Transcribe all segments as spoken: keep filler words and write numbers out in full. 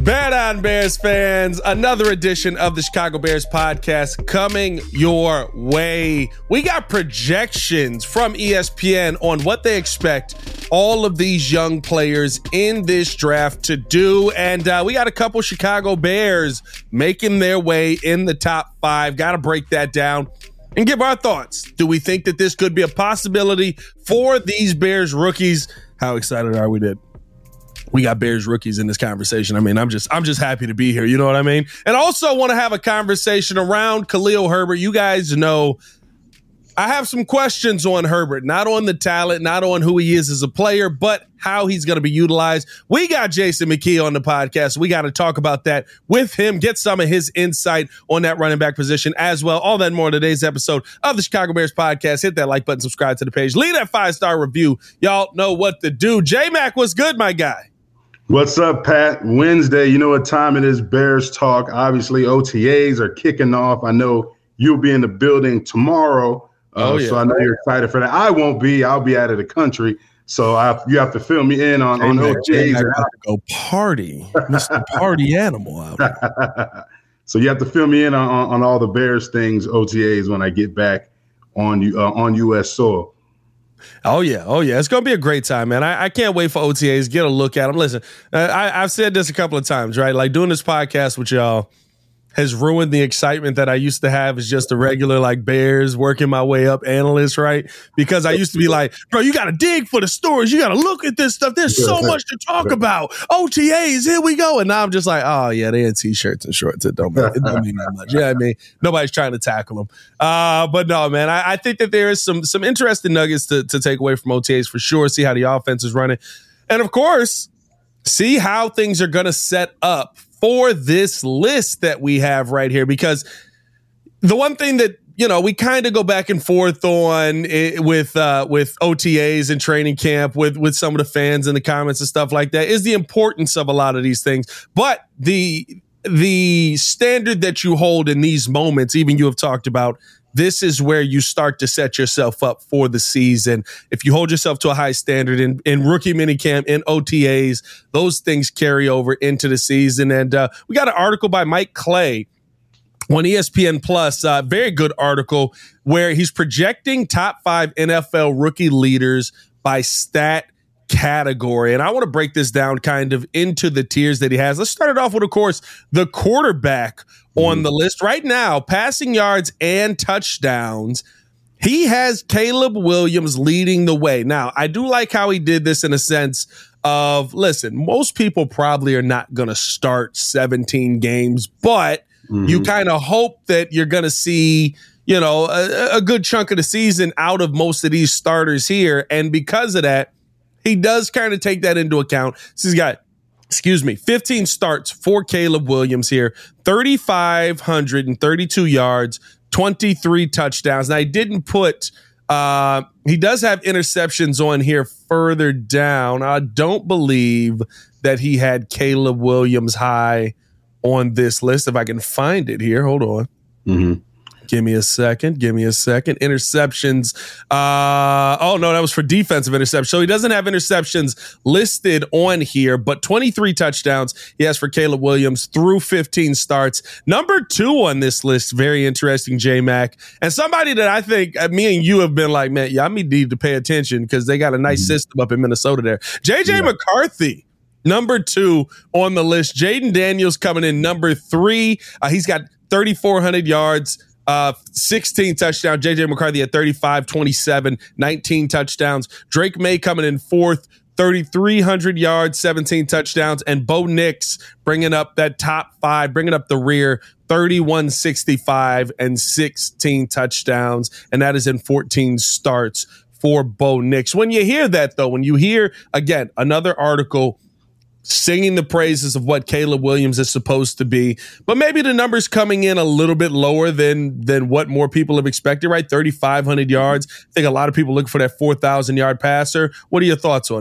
Bear Down Bears fans, another edition of the Chicago Bears podcast coming your way. We got projections from E S P N on what they expect all of these young players in this draft to do. And uh, we got a couple Chicago Bears making their way in the top five. Got to break that down and give our thoughts. Do we think that this could be a possibility for these Bears rookies? How excited are we that we got Bears rookies in this conversation? I mean, I'm just I'm just happy to be here. You know what I mean? And also want to have a conversation around Khalil Herbert. You guys know I have some questions on Herbert, not on the talent, not on who he is as a player, but how he's going to be utilized. We got Jason McKee on the podcast. We got to talk about that with him, get some of his insight on that running back position as well. All that and more in today's episode of the Chicago Bears podcast. Hit that like button, subscribe to the page, leave that five-star review. Y'all know what to do. J-Mac, what's good, my guy? What's up, Pat? Wednesday, you know what time it is, Bears talk. Obviously, O T As are kicking off. I know you'll be in the building tomorrow. Uh, oh, yeah. So I know you're excited for that. I won't be. I'll be out of the country. So I, you have to fill me in on, on O T As. I got to go party. Mister Party Animal out here. So you have to fill me in on, on, on all the Bears things, O T As, when I get back on, uh, on U S soil. Oh, yeah. Oh, yeah. It's going to be a great time, man. I, I can't wait for O T As. Get a look at them. Listen, I, I've said this a couple of times, right? Like doing this podcast with y'all has ruined the excitement that I used to have as just a regular, like, Bears working my way up analyst, right? Because I used to be like, bro, you got to dig for the stories. You got to look at this stuff. There's so much to talk about. O T As, here we go. And now I'm just like, oh, yeah, they in T-shirts and shorts. It don't mean, it don't mean that much. Yeah, you know what I mean? Nobody's trying to tackle them. Uh, but no, man, I, I think that there is some some interesting nuggets to, to take away from O T As for sure, see how the offense is running. And, of course, see how things are going to set up for this list that we have right here, because the one thing that, you know, we kind of go back and forth on it with uh, with O T As and training camp with with some of the fans in the comments and stuff like that is the importance of a lot of these things. But the the standard that you hold in these moments, even you have talked about, this is where you start to set yourself up for the season. If you hold yourself to a high standard in, in rookie minicamp, in O T As, those things carry over into the season. And uh, we got an article by Mike Clay on E S P N Plus, uh, very good article, where he's projecting top five N F L rookie leaders by stat category. And I want to break this down kind of into the tiers that he has. Let's start it off with, of course, the quarterback on the list right now, passing yards and touchdowns. He has Caleb Williams leading the way. Now, I do like how he did this in a sense of, listen, most people probably are not going to start seventeen games, but mm-hmm. you kind of hope that you're going to see, you know, a, a good chunk of the season out of most of these starters here. And because of that, he does kind of take that into account. So he's got, excuse me, fifteen starts for Caleb Williams here, three thousand five hundred thirty-two yards, twenty-three touchdowns. Now, he didn't put, uh, he does have interceptions on here further down. I don't believe that he had Caleb Williams high on this list. If I can find it here, hold on. Mm-hmm. Give me a second. Give me a second. Interceptions. Uh, oh, no, that was for defensive interceptions. So he doesn't have interceptions listed on here, but twenty-three touchdowns he has for Caleb Williams through fifteen starts. Number two on this list, very interesting, J-Mac. And somebody that I think uh, me and you have been like, man, y'all need to pay attention because they got a nice mm-hmm. system up in Minnesota there. J J yeah. McCarthy. Number two on the list. Jaden Daniels coming in number three. Uh, he's got three thousand four hundred yards. Uh, sixteen touchdowns. J J McCarthy at thirty-five, twenty-seven, nineteen touchdowns. Drake May coming in fourth, three thousand three hundred yards, seventeen touchdowns. And Bo Nix bringing up that top five, bringing up the rear, thirty-one, sixty-five, and sixteen touchdowns. And that is in fourteen starts for Bo Nix. When you hear that, though, when you hear, again, another article singing the praises of what Caleb Williams is supposed to be, but maybe the numbers coming in a little bit lower than than what more people have expected, right? thirty-five hundred yards. I think a lot of people looking for that four thousand yard passer. What are your thoughts on that?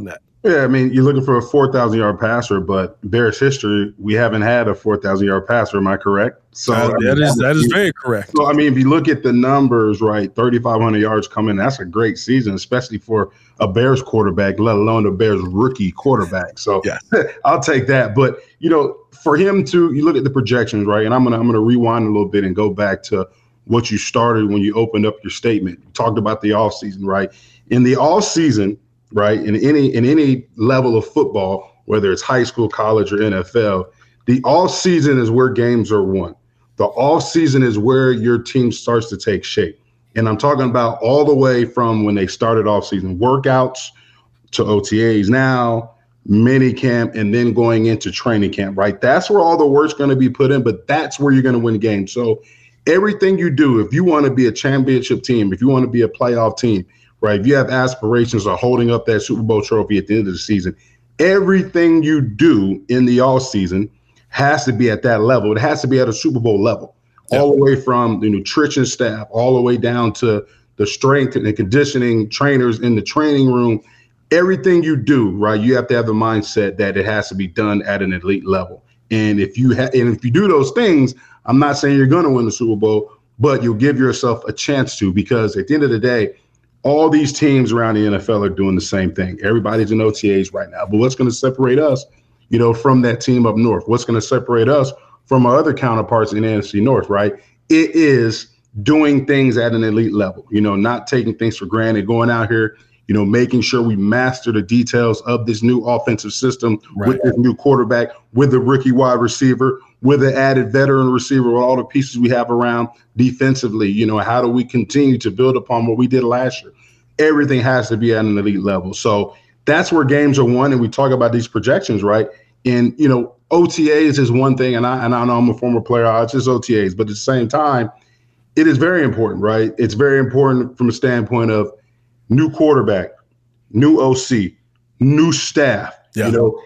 Yeah, I mean, you're looking for a four thousand yard passer, but Bears history, we haven't had a four thousand yard passer. Am I correct? So uh, that I mean, is that is very correct. So I mean, if you look at the numbers, right, thirty-five hundred yards coming, that's a great season, especially for a Bears quarterback, let alone a Bears rookie quarterback. So yeah. I'll take that. But you know, for him to, you look at the projections, right, and I'm gonna I'm gonna rewind a little bit and go back to what you started when you opened up your statement. You talked about the offseason, right? In the offseason, right, in any in any level of football, whether it's high school, college, or N F L, the offseason is where games are won. The offseason is where your team starts to take shape. And I'm talking about all the way from when they started offseason workouts to O T As now, mini camp, and then going into training camp, right? That's where all the work's going to be put in, but that's where you're going to win games. So everything you do, if you want to be a championship team, if you want to be a playoff team, right, if you have aspirations of holding up that Super Bowl trophy at the end of the season, everything you do in the offseason has to be at that level. It has to be at a Super Bowl level, yeah. all the way from the nutrition staff, all the way down to the strength and conditioning trainers in the training room. Everything you do, right, you have to have the mindset that it has to be done at an elite level. And if you ha- and if you do those things, I'm not saying you're going to win the Super Bowl, but you'll give yourself a chance to, because at the end of the day, all these teams around the N F L are doing the same thing. Everybody's in O T As right now. But what's going to separate us, you know, from that team up north? What's going to separate us from our other counterparts in the N F C North, right? It is doing things at an elite level, you know, not taking things for granted, going out here, you know, making sure we master the details of this new offensive system, right, with this new quarterback, with the rookie wide receiver, with the added veteran receiver, with all the pieces we have around defensively. You know, how do we continue to build upon what we did last year? Everything has to be at an elite level. So that's where games are won. And we talk about these projections, right? And, you know, O T As is one thing. And I, and I know I'm a former player. It's just O T As. But at the same time, it is very important, right? It's very important from a standpoint of new quarterback, new O C, new staff. Yeah. You know,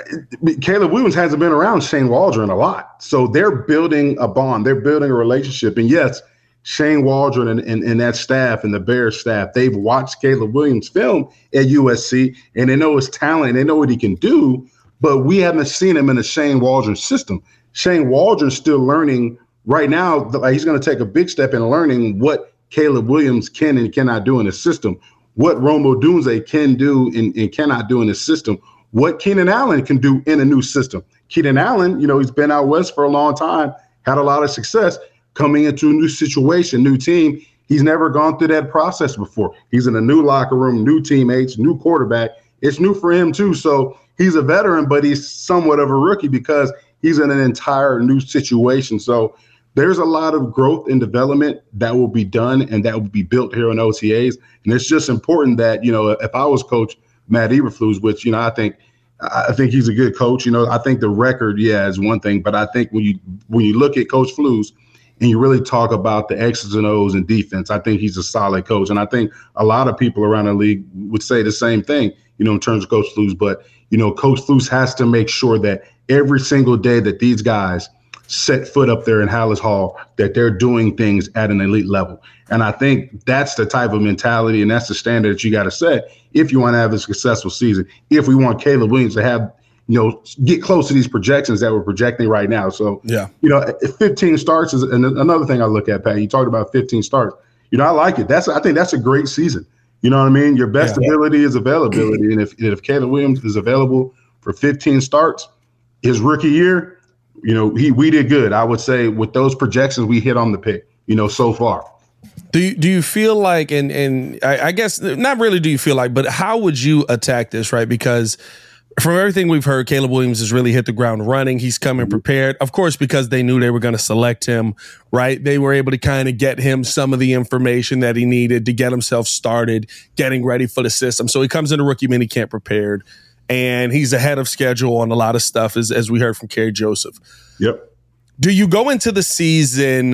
Caleb Williams hasn't been around Shane Waldron a lot. So they're building a bond. They're building a relationship. And yes, Shane Waldron and, and, and that staff and the Bears staff, they've watched Caleb Williams film at U S C, and they know his talent. They know what he can do, but we haven't seen him in the Shane Waldron system. Shane Waldron's still learning right now. He's going to take a big step in learning what Caleb Williams can and cannot do in his system, what Rome Odunze can do and, and cannot do in his system, what Keenan Allen can do in a new system. Keenan Allen, you know, he's been out west for a long time, had a lot of success coming into a new situation, new team. He's never gone through that process before. He's in a new locker room, new teammates, new quarterback. It's new for him too. So he's a veteran, but he's somewhat of a rookie because he's in an entire new situation. So there's a lot of growth and development that will be done and that will be built here in O T As. And it's just important that, you know, if I was Coach Matt Eberflus, which, you know, I think I think he's a good coach. You know, I think the record, yeah, is one thing. But I think when you when you look at Coach Flus and you really talk about the X's and O's and defense, I think he's a solid coach. And I think a lot of people around the league would say the same thing, you know, in terms of Coach Flus. But, you know, Coach Flus has to make sure that every single day that these guys set foot up there in Hallis Hall, that they're doing things at an elite level. And I think that's the type of mentality and that's the standard that you got to set if you want to have a successful season, if we want Caleb Williams to have, you know, get close to these projections that we're projecting right now. So, yeah, you know, fifteen starts is and another thing I look at, Pat. You talked about fifteen starts. You know, I like it. That's I think that's a great season. You know what I mean? Your best yeah. ability is availability. And if, if Caleb Williams is available for fifteen starts, his rookie year, you know, he we did good. I would say with those projections, we hit on the pick, you know, so far. Do you, do you feel like, and, and I, I guess not really do you feel like, but how would you attack this, right? Because from everything we've heard, Caleb Williams has really hit the ground running. He's coming prepared, of course, because they knew they were going to select him, right? They were able to kind of get him some of the information that he needed to get himself started, getting ready for the system. So he comes into rookie minicamp prepared, and he's ahead of schedule on a lot of stuff, as, as we heard from Kerry Joseph. Yep. Do you go into the season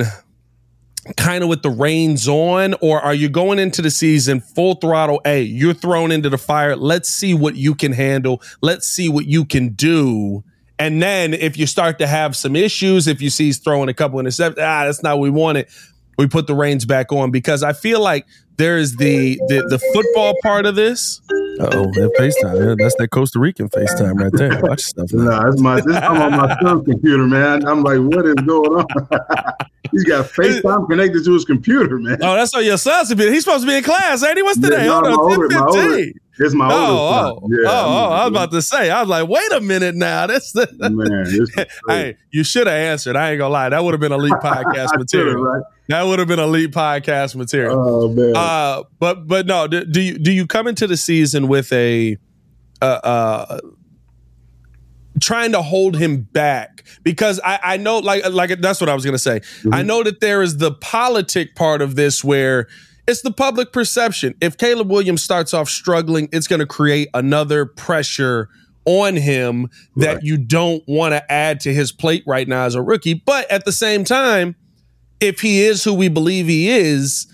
kind of with the reins on, or are you going into the season full throttle? Hey, you're thrown into the fire. Let's see what you can handle. Let's see what you can do. And then if you start to have some issues, if you see he's throwing a couple interceptions, ah, that's not what we wanted, we put the reins back on. Because I feel like there's the, the the football part of this, Uh-oh, that FaceTime. That's that Costa Rican FaceTime right there. Watch stuff. No, nah, that's my this I'm on my son's computer, man. I'm like, what is going on? He's got FaceTime connected to his computer, man. Oh, that's on your son's computer. He's supposed to be in class, ain't he? What's today? Yeah, Hold no, on, ten fifteen. It's my oh, older oh, son. Yeah, oh, oh, I was about to say. I was like, wait a minute now. That's the man. Hey, you should have answered. I ain't gonna lie. That would have been elite podcast material. Right? That would have been elite podcast material. Oh man. Uh, but but no. Do, do you do you come into the season with a uh, uh trying to hold him back? Because I, I know, like like that's what I was gonna say. Mm-hmm. I know that there is the politic part of this where it's the public perception. If Caleb Williams starts off struggling, it's going to create another pressure on him that right. you don't want to add to his plate right now as a rookie. But at the same time, if he is who we believe he is,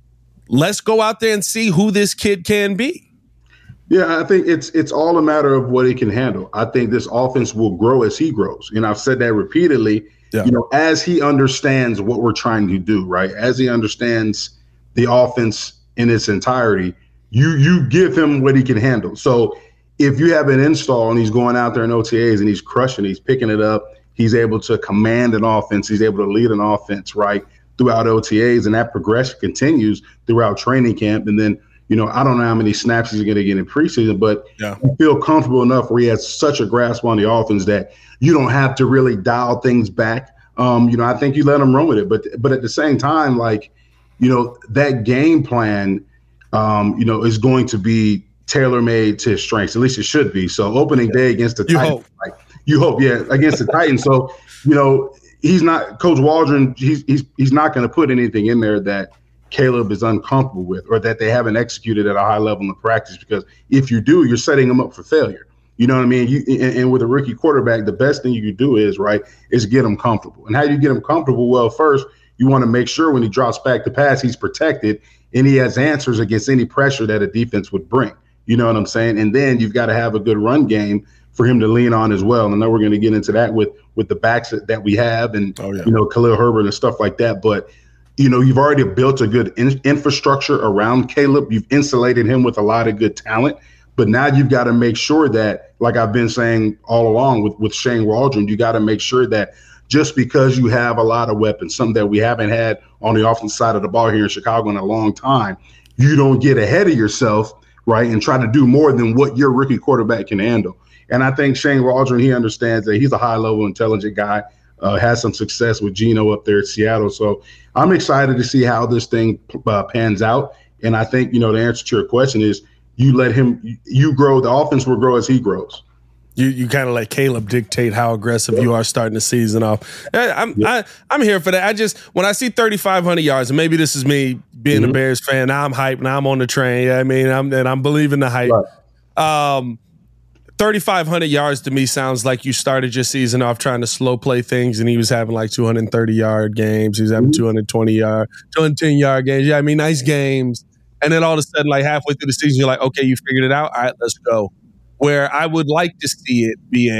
let's go out there and see who this kid can be. Yeah, I think it's it's all a matter of what he can handle. I think this offense will grow as he grows. And I've said that repeatedly, yeah. you know, as he understands what we're trying to do, right? As he understands the offense in its entirety, you you give him what he can handle. So if you have an install and he's going out there in O T As and he's crushing, he's picking it up, he's able to command an offense, he's able to lead an offense, right, throughout O T As, and that progression continues throughout training camp. And then, you know, I don't know how many snaps he's going to get in preseason, but yeah. I feel comfortable enough where he has such a grasp on the offense that you don't have to really dial things back. Um, you know, I think you let him run with it. But but at the same time, like, you know, that game plan, um, you know, is going to be tailor-made to his strengths. At least it should be. So opening yeah. day against the you Titans, hope. like you hope, yeah, against the Titans. So, you know, he's not Coach Waldron. He's he's he's not going to put anything in there that Caleb is uncomfortable with or that they haven't executed at a high level in practice. Because if you do, you're setting him up for failure. You know what I mean? You and, and with a rookie quarterback, the best thing you can do is right is get him comfortable. And how do you get him comfortable? Well, first, you want to make sure when he drops back to pass, he's protected and he has answers against any pressure that a defense would bring. You know what I'm saying? And then you've got to have a good run game for him to lean on as well. And I know we're going to get into that with with the backs that, that we have and, oh, yeah. you know, Khalil Herbert and stuff like that. But, you know, you've already built a good in- infrastructure around Caleb. You've insulated him with a lot of good talent. But now you've got to make sure that, like I've been saying all along with, with Shane Waldron, you got to make sure that just because you have a lot of weapons, something that we haven't had on the offensive side of the ball here in Chicago in a long time, you don't get ahead of yourself, right, and try to do more than what your rookie quarterback can handle. And I think Shane Waldron, he understands that he's a high-level, intelligent guy, uh, has some success with Geno up there at Seattle. So I'm excited to see how this thing uh, pans out. And I think, you know, the answer to your question is you let him – you grow. The offense will grow as he grows. You you kind of let Caleb dictate how aggressive you are starting the season off. I'm I, I'm here for that. I just when I see thirty-five hundred yards, and maybe this is me being mm-hmm. a Bears fan. Now I'm hyped. Now I'm on the train. I mean, I'm and I'm believing the hype. Right. Um, thirty-five hundred yards to me sounds like you started your season off trying to slow play things, and he was having like two hundred thirty yard games. He was having mm-hmm. two hundred twenty yard, two hundred ten yard games. Yeah, I mean, nice games. And then all of a sudden, like halfway through the season, you're like, okay, you figured it out. All right, let's go. Where I would like to see it be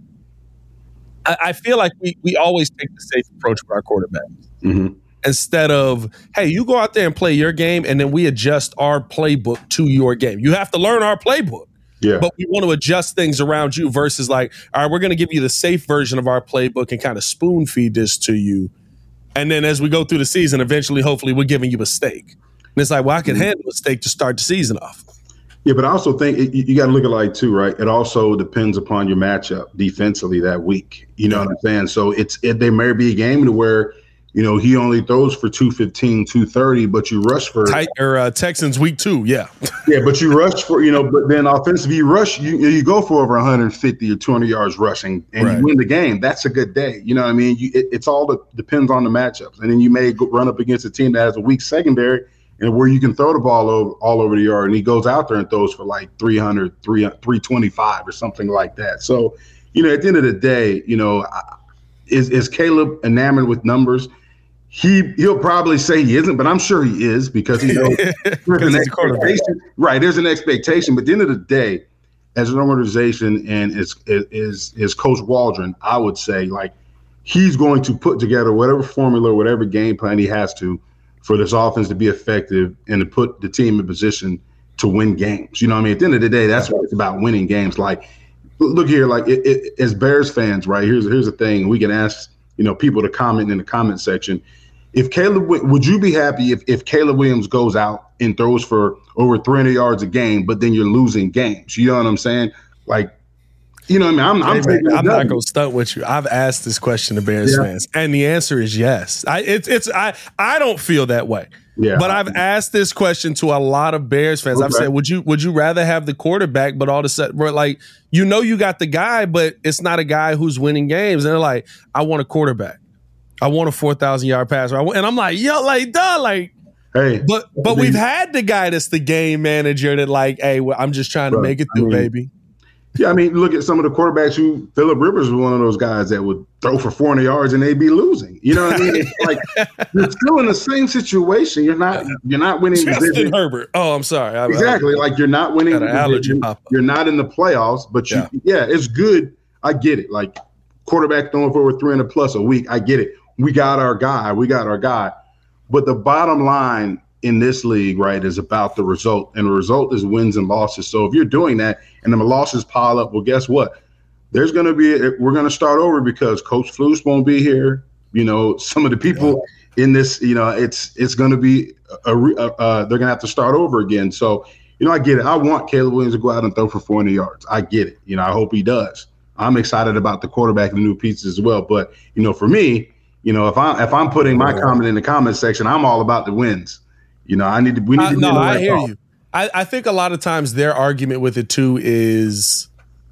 a, I, I feel like we we always take the safe approach with our quarterbacks. Mm-hmm. Instead of, hey, you go out there and play your game, and then we adjust our playbook to your game. You have to learn our playbook. Yeah. But we want to adjust things around you versus like, all right, we're going to give you the safe version of our playbook and kind of spoon feed this to you. And then as we go through the season, eventually, hopefully, we're giving you a steak. And it's like, well, I can mm-hmm. handle a steak to start the season off. Yeah, but I also think it, you got to look at it like too, right? It also depends upon your matchup defensively that week. You know yeah. what I'm saying? So it's it, there may be a game to where, you know, he only throws for two fifteen, two thirty, but you rush for Tight, or uh, Texans week two, yeah, yeah, but you rush for you know, but then offensively you rush, you you go for over one hundred fifty or two hundred yards rushing, and right. you win the game. That's a good day. You know what I mean? You, it, it's all that depends on the matchups, and then you may go, run up against a team that has a weak secondary. And where you can throw the ball over, all over the yard, and he goes out there and throws for like three hundred, three twenty-five or something like that. So, you know, at the end of the day, you know, is is Caleb enamored with numbers? He he'll probably say he isn't, but I'm sure he is because he knows there's an expectation. Right, there's an expectation. But at the end of the day, as an organization and as is is Coach Waldron, I would say like he's going to put together whatever formula, whatever game plan he has to for this offense to be effective and to put the team in position to win games. You know what I mean? At the end of the day, that's what it's about, winning games. Like, look here, like it, it, as Bears fans, right? Here's here's the thing. We can ask, you know, people to comment in the comment section. If Caleb, would you be happy if, if Caleb Williams goes out and throws for over three hundred yards a game, but then you're losing games? You know what I'm saying? Like, you know what I mean? I'm, I'm, hey, man, I'm not going to stunt with you. I've asked this question to Bears yeah. fans, and the answer is yes. I, it's, it's, I, I don't feel that way. Yeah. But I've asked this question to a lot of Bears fans. Okay. I've said, would you would you rather have the quarterback, but all of a sudden, like, you know, you got the guy, but it's not a guy who's winning games. And they're like, I want a quarterback. I want a four thousand yard passer. And I'm like, yo, like, duh, like, hey, but but I mean, we've had the guy that's the game manager that, like, hey, well, I'm just trying to make it through, I mean, baby. Yeah, I mean, look at some of the quarterbacks who Phillip Rivers was one of those guys that would throw for four hundred yards and they'd be losing. You know what I mean? It's like you're still in the same situation. You're not you're not winning. Justin Herbert. Oh, I'm sorry. I, exactly. I, like you're not winning. Got an allergy pop up. You're not in the playoffs, but you, yeah. yeah, it's good. I get it. Like quarterback throwing for over three hundred plus a week. I get it. We got our guy. We got our guy. But the bottom line in this league, right, is about the result. And the result is wins and losses. So if you're doing that and the losses pile up, well, guess what? There's going to be – we're going to start over because Coach Flus won't be here. You know, some of the people yeah. in this, you know, it's it's going to be – a, a, uh, they're going to have to start over again. So, you know, I get it. I want Caleb Williams to go out and throw for four hundred yards. I get it. You know, I hope he does. I'm excited about the quarterback and the new pieces as well. But, you know, for me, you know, if, I, if I'm putting my comment in the comment section, I'm all about the wins. You know, I need to. We need uh, to no, I hear call. you. I, I think a lot of times their argument with it too is,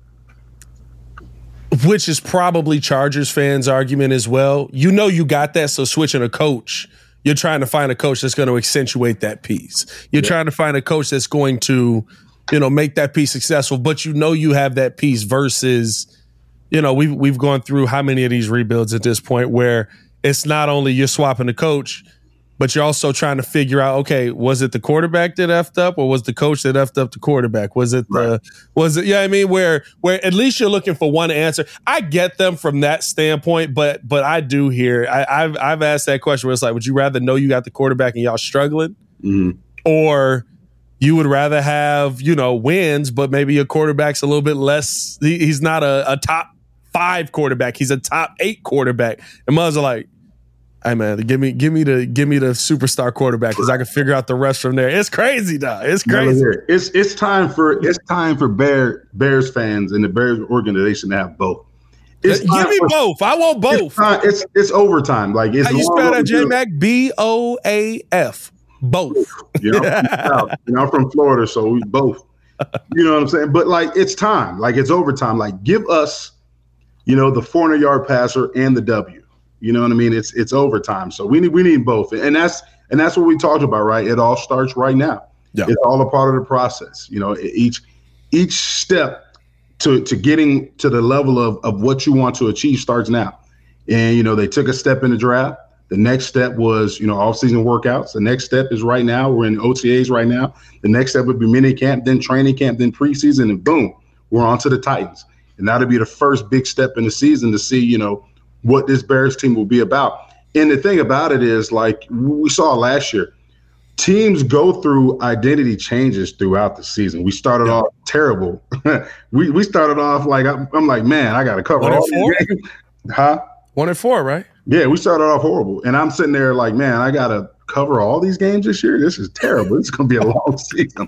which is probably Chargers fans' argument as well. You know, you got that, so switching a coach, you're trying to find a coach that's going to accentuate that piece. You're yeah. trying to find a coach that's going to, you know, make that piece successful. But you know, you have that piece versus, you know, we've we've gone through how many of these rebuilds at this point where it's not only you're swapping the coach, but you're also trying to figure out, okay, was it the quarterback that effed up, or was the coach that effed up the quarterback? Was it the, right. was it, yeah, I mean, where, where at least you're looking for one answer. I get them from that standpoint, but, but I do hear, I, I've, I've asked that question where it's like, would you rather know you got the quarterback and y'all struggling, mm-hmm. or you would rather have, you know, wins, but maybe your quarterback's a little bit less, he, he's not a, a top five quarterback, he's a top eight quarterback. And Muzz are like, hey man, give me, give me the, give me the superstar quarterback because I can figure out the rest from there. It's crazy, dog. It's crazy. It's it's time for it's time for Bear Bears fans and the Bears organization to have both. It's give me for, both. I want both. It's time, it's, it's overtime. Like it's how you spell that, J Mac? B O A F. Both. You know, you know, I'm from Florida, so we both. You know what I'm saying? But like, it's time. Like it's overtime. Like give us, you know, the four hundred yard passer and the W. You know what I mean? It's it's overtime. So we need we need both. And that's and that's what we talked about, right? It all starts right now. Yeah. It's all a part of the process. You know, each each step to to getting to the level of, of what you want to achieve starts now. And, you know, they took a step in the draft. The next step was, you know, off-season workouts. The next step is right now. We're in O T As right now. The next step would be mini camp, then training camp, then preseason, and boom, we're on to the Titans. And that'll be the first big step in the season to see, you know, what this Bears team will be about. And the thing about it is, like we saw last year, teams go through identity changes throughout the season. We started yeah. off terrible. we we started off like, I'm, I'm like, man, I got to cover One all four? these games. Huh? One and four, right? Yeah, we started off horrible. And I'm sitting there like, man, I got to cover all these games this year. This is terrible. It's going to be a long season.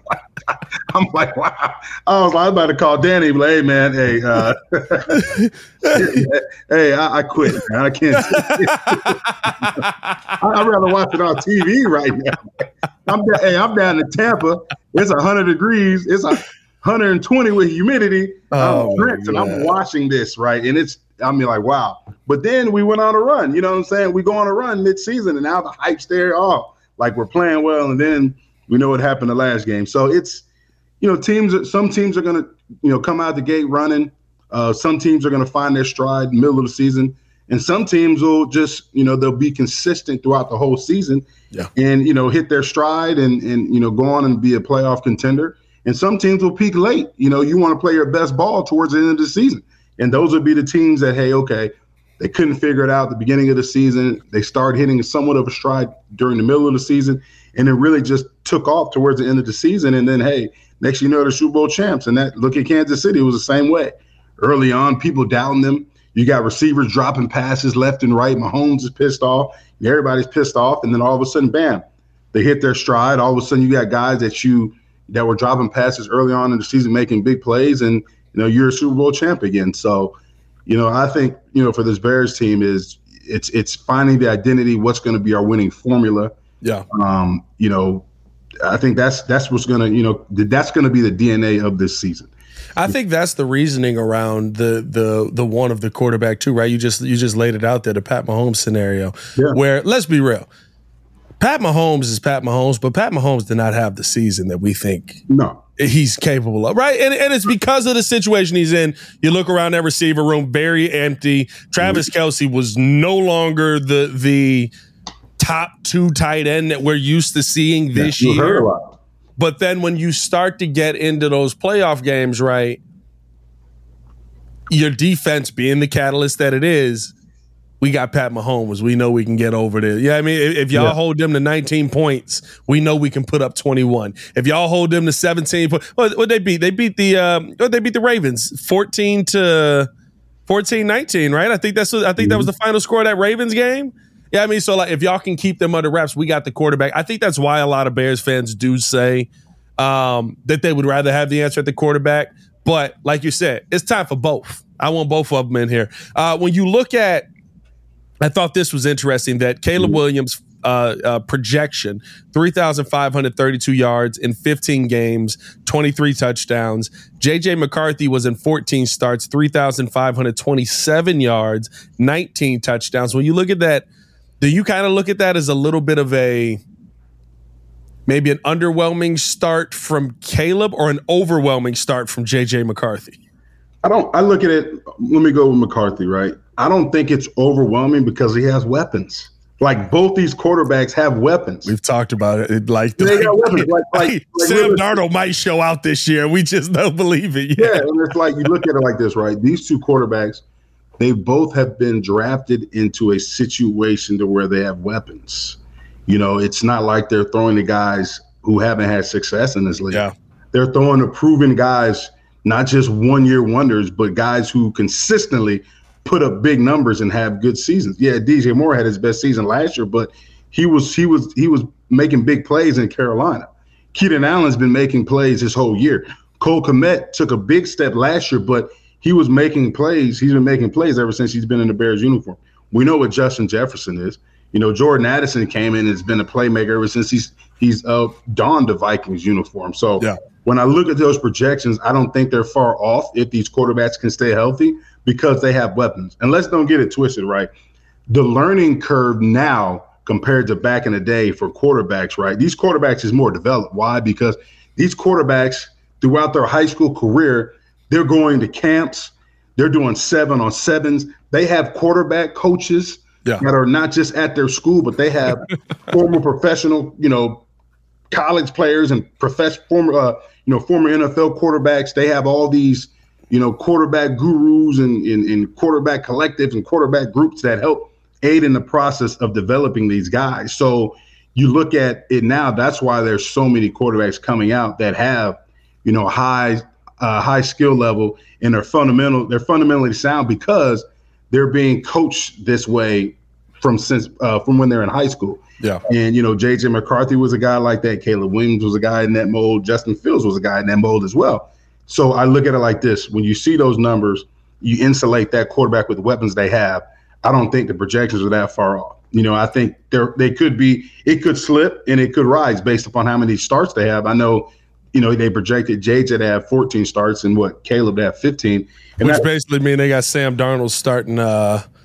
I'm like, wow. I was, like, I was about to call Danny, but hey, man, hey, uh, hey, I, I quit, man. I can't. I'd rather watch it on T V right now. I'm, hey, I'm down in Tampa. It's one hundred degrees. It's one hundred twenty with humidity. Oh, I'm drenched, and I'm watching this, right? And it's, I mean, like, wow. But then we went on a run. You know what I'm saying? We go on a run mid-season, and now the hype's there. Oh, like we're playing well, and then we know what happened the last game. So it's, you know, teams. Some teams are going to, you know, come out the gate running. Uh, some teams are going to find their stride in the middle of the season, and some teams will just, you know, they'll be consistent throughout the whole season, yeah. and you know, hit their stride and and you know, go on and be a playoff contender. And some teams will peak late. You know, you want to play your best ball towards the end of the season. And those would be the teams that, hey, okay, they couldn't figure it out at the beginning of the season. They start hitting somewhat of a stride during the middle of the season. and it really just took off towards the end of the season. And then, hey, next you know, they're Super Bowl champs. And that look at Kansas City, it was the same way. Early on, people doubting them. You got receivers dropping passes left and right. Mahomes is pissed off. Everybody's pissed off. And then all of a sudden, bam, they hit their stride. All of a sudden, you got guys that you that were dropping passes early on in the season, making big plays, and you know you're a Super Bowl champ again. So, you know, I think you know for this Bears team is it's it's finding the identity. What's going to be our winning formula? Yeah. Um, you know, I think that's that's what's going to you know that's going to be the D N A of this season. I think that's the reasoning around the the the one of the quarterback too, right? You just you just laid it out there, the Pat Mahomes scenario, yeah. Where let's be real, Pat Mahomes is Pat Mahomes, but Pat Mahomes did not have the season that we think no he's capable of, right? And and it's because of the situation he's in. You look around that receiver room, very empty. Travis Kelce was no longer the the top two tight end that we're used to seeing this yeah, you year. Heard a lot. But then when you start to get into those playoff games, right, your defense being the catalyst that it is, we got Pat Mahomes. We know we can get over there. Yeah, I mean, if y'all yeah. hold them to nineteen points, we know we can put up twenty-one. If y'all hold them to seventeen points, what what they beat? They beat the um, what they beat the Ravens fourteen to fourteen nineteen, right? I think that's I think mm-hmm. that was the final score of that Ravens game. Yeah, I mean, so like if y'all can keep them under wraps, we got the quarterback. I think that's why a lot of Bears fans do say um, that they would rather have the answer at the quarterback. But like you said, it's time for both. I want both of them in here. Uh, when you look at, I thought this was interesting that Caleb Williams' uh, uh, projection, three thousand five hundred thirty-two yards in fifteen games, twenty-three touchdowns. J J McCarthy was in fourteen starts, three thousand five hundred twenty-seven yards, nineteen touchdowns. When you look at that, do you kind of look at that as a little bit of a maybe an underwhelming start from Caleb or an overwhelming start from J J McCarthy? I don't. I look at it. Let me go with McCarthy, right? I don't think it's overwhelming because he has weapons. Like both these quarterbacks have weapons. We've talked about it. it like they got weapons. Like, like, like Sam like, Darnold might show out this year. We just don't believe it yet. Yeah, and it's like you look at it like this, right? These two quarterbacks, they both have been drafted into a situation to where they have weapons. You know, it's not like they're throwing to guys who haven't had success in this league. Yeah. They're throwing to proven guys, not just one-year wonders, but guys who consistently put up big numbers and have good seasons. Yeah, D J Moore had his best season last year, but he was he was he was making big plays in Carolina. Keenan Allen's been making plays this whole year. Cole Kmet took a big step last year, but he was making plays. He's been making plays ever since he's been in the Bears uniform. We know what Justin Jefferson is. You know, Jordan Addison came in and has been a playmaker ever since he's he's uh, donned the Vikings uniform. So yeah. When I look at those projections, I don't think they're far off if these quarterbacks can stay healthy because they have weapons. And let's don't get it twisted, right? The learning curve now compared to back in the day for quarterbacks, right? These quarterbacks is more developed. Why? Because these quarterbacks throughout their high school career, they're going to camps. They're doing seven on sevens. They have quarterback coaches yeah. that are not just at their school, but they have former professional, you know, college players and professional former, uh, you know, former N F L quarterbacks. They have all these, you know, quarterback gurus and, and, and quarterback collectives and quarterback groups that help aid in the process of developing these guys. So you look at it now. That's why there's so many quarterbacks coming out that have, you know, high uh, high skill level and they're fundamental. They're fundamentally sound because they're being coached this way from since uh, from when they're in high school. Yeah. And, you know, J J McCarthy was a guy like that. Caleb Williams was a guy in that mold. Justin Fields was a guy in that mold as well. So I look at it like this. When you see those numbers, you insulate that quarterback with the weapons they have. I don't think the projections are that far off. You know, I think they're, they could be – it could slip and it could rise based upon how many starts they have. I know, you know, they projected J J to have fourteen starts and what, Caleb to have fifteen. And Which that, basically mean they got Sam Darnold starting uh, –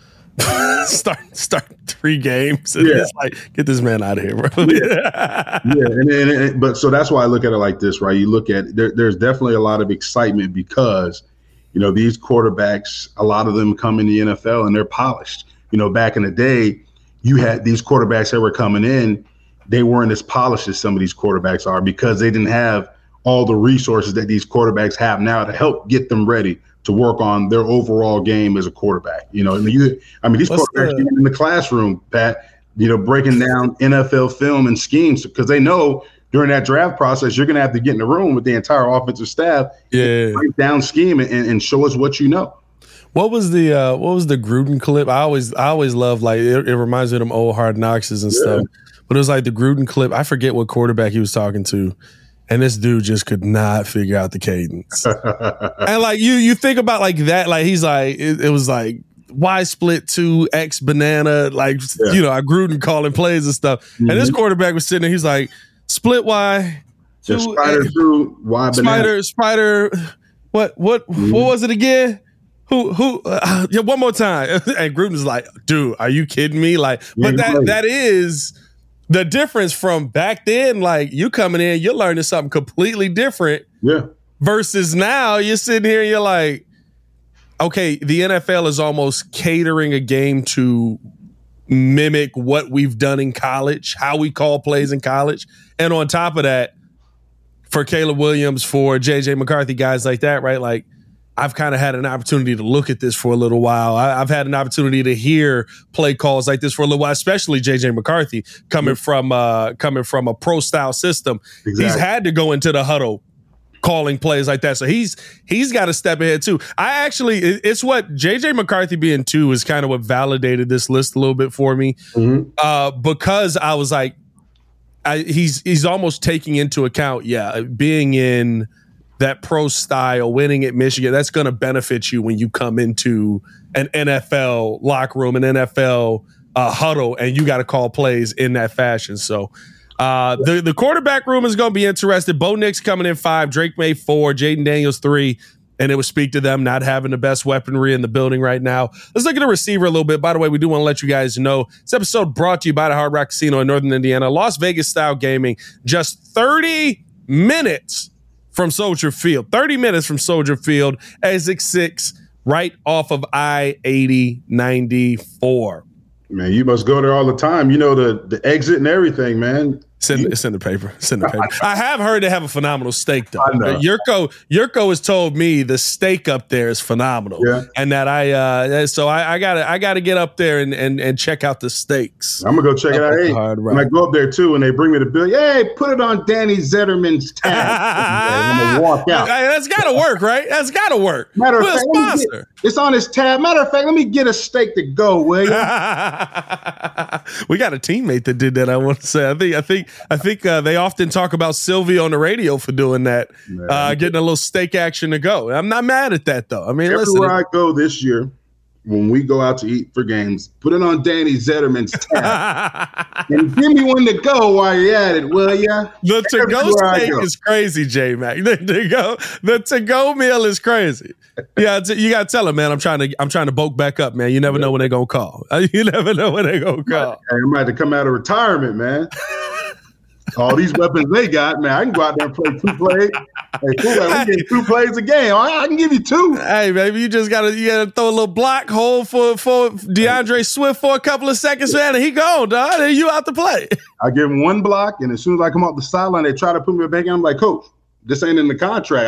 start start three games and yeah. It's like, get this man out of here, bro. yeah, yeah. And, and, and but so that's why I look at it like this, right? You look at there, there's definitely a lot of excitement because, you know, these quarterbacks, a lot of them come in the N F L and they're polished. You know, back in the day, you had these quarterbacks that were coming in, they weren't as polished as some of these quarterbacks are because they didn't have all the resources that these quarterbacks have now to help get them ready to work on their overall game as a quarterback. You know, I mean, you, I mean, these What's quarterbacks the, in the classroom, Pat, you know, breaking down N F L film and schemes because they know during that draft process, you're going to have to get in the room with the entire offensive staff, yeah, break down scheme and, and show us what you know. What was the uh, what was the Gruden clip? I always I always love like it, it reminds me of them old Hard Knoxes and yeah. stuff. But it was like the Gruden clip. I forget what quarterback he was talking to, and this dude just could not figure out the cadence. And like you you think about like that, like he's like it, it was like Y split two X banana, like yeah. you know, I Gruden calling plays and stuff. Mm-hmm. And this quarterback was sitting there, he's like split Y, two yeah, spider X, through Y spider banana. spider. What what mm-hmm. what was it again? Who who? Uh, yeah, one more time. And Gruden's like, dude, are you kidding me? Like, but that right. that is the difference from back then. Like, you coming in, you're learning something completely different. Yeah. Versus now, you're sitting here and you're like, okay, the N F L is almost catering a game to mimic what we've done in college, how we call plays in college, and on top of that, for Caleb Williams, for J J McCarthy, guys like that, right? Like. I've kind of had an opportunity to look at this for a little while. I, I've had an opportunity to hear play calls like this for a little while, especially J J McCarthy coming mm-hmm. from uh, coming from a pro style system. Exactly. He's had to go into the huddle calling plays like that, so he's he's got to step ahead too. I actually, it's what J J McCarthy being two is kind of what validated this list a little bit for me mm-hmm. uh, because I was like, I, he's he's almost taking into account, yeah, being in. That pro style, winning at Michigan, that's going to benefit you when you come into an N F L locker room, an N F L uh, huddle, and you got to call plays in that fashion. So uh, the, the quarterback room is going to be interested. Bo Nix coming in five, Drake May four, Jaden Daniels three, and it would speak to them not having the best weaponry in the building right now. Let's look at the receiver a little bit. By the way, we do want to let you guys know this episode brought to you by the Hard Rock Casino in Northern Indiana. Las Vegas style gaming, just thirty minutes from Soldier Field, thirty minutes from Soldier Field, exit six, right off of I eighty ninety-four. Man, you must go there all the time. You know the the exit and everything, man. Send, it's in the paper. It's in the paper. I have heard they have a phenomenal steak, though. Yurko, Yurko has told me the steak up there is phenomenal, yeah. and that I uh, so I, I gotta I gotta get up there and, and, and check out the steaks. I'm gonna go check it out. Hey, when I go up there too, and they bring me the bill, hey, put it on Danny Zetterman's tab. I'm gonna walk out. Hey, that's gotta work, right? That's gotta work. Matter of fact, get, it's on his tab. Matter of fact, let me get a steak to go, will you? We got a teammate that did that. I want to say. I think. I think. I think uh, they often talk about Sylvie on the radio for doing that, uh, getting a little steak action to go. I'm not mad at that, though. I mean, everywhere listen, I go this year, when we go out to eat for games, put it on Danny Zetterman's tab and give me one to go while you're at it, will ya? The to-go steak is crazy, J-Mac. The to-go, the to-go meal is crazy. Yeah, you gotta tell them, man. I'm trying to, I'm trying to bulk back up, man. You never know when they're gonna call. You never know when they're gonna call. Hey, I'm about to come out of retirement, man. All these weapons they got, man. I can go out there and play two plays. Hey, cool, like, we get two plays a game. I, I can give you two. Hey, baby, you just gotta you gotta throw a little block hole for for DeAndre Swift for a couple of seconds, man, and he gone, dog. Then you out to play. I give him one block, and as soon as I come off the sideline, they try to put me back in. I'm like, Coach, this ain't in the contract.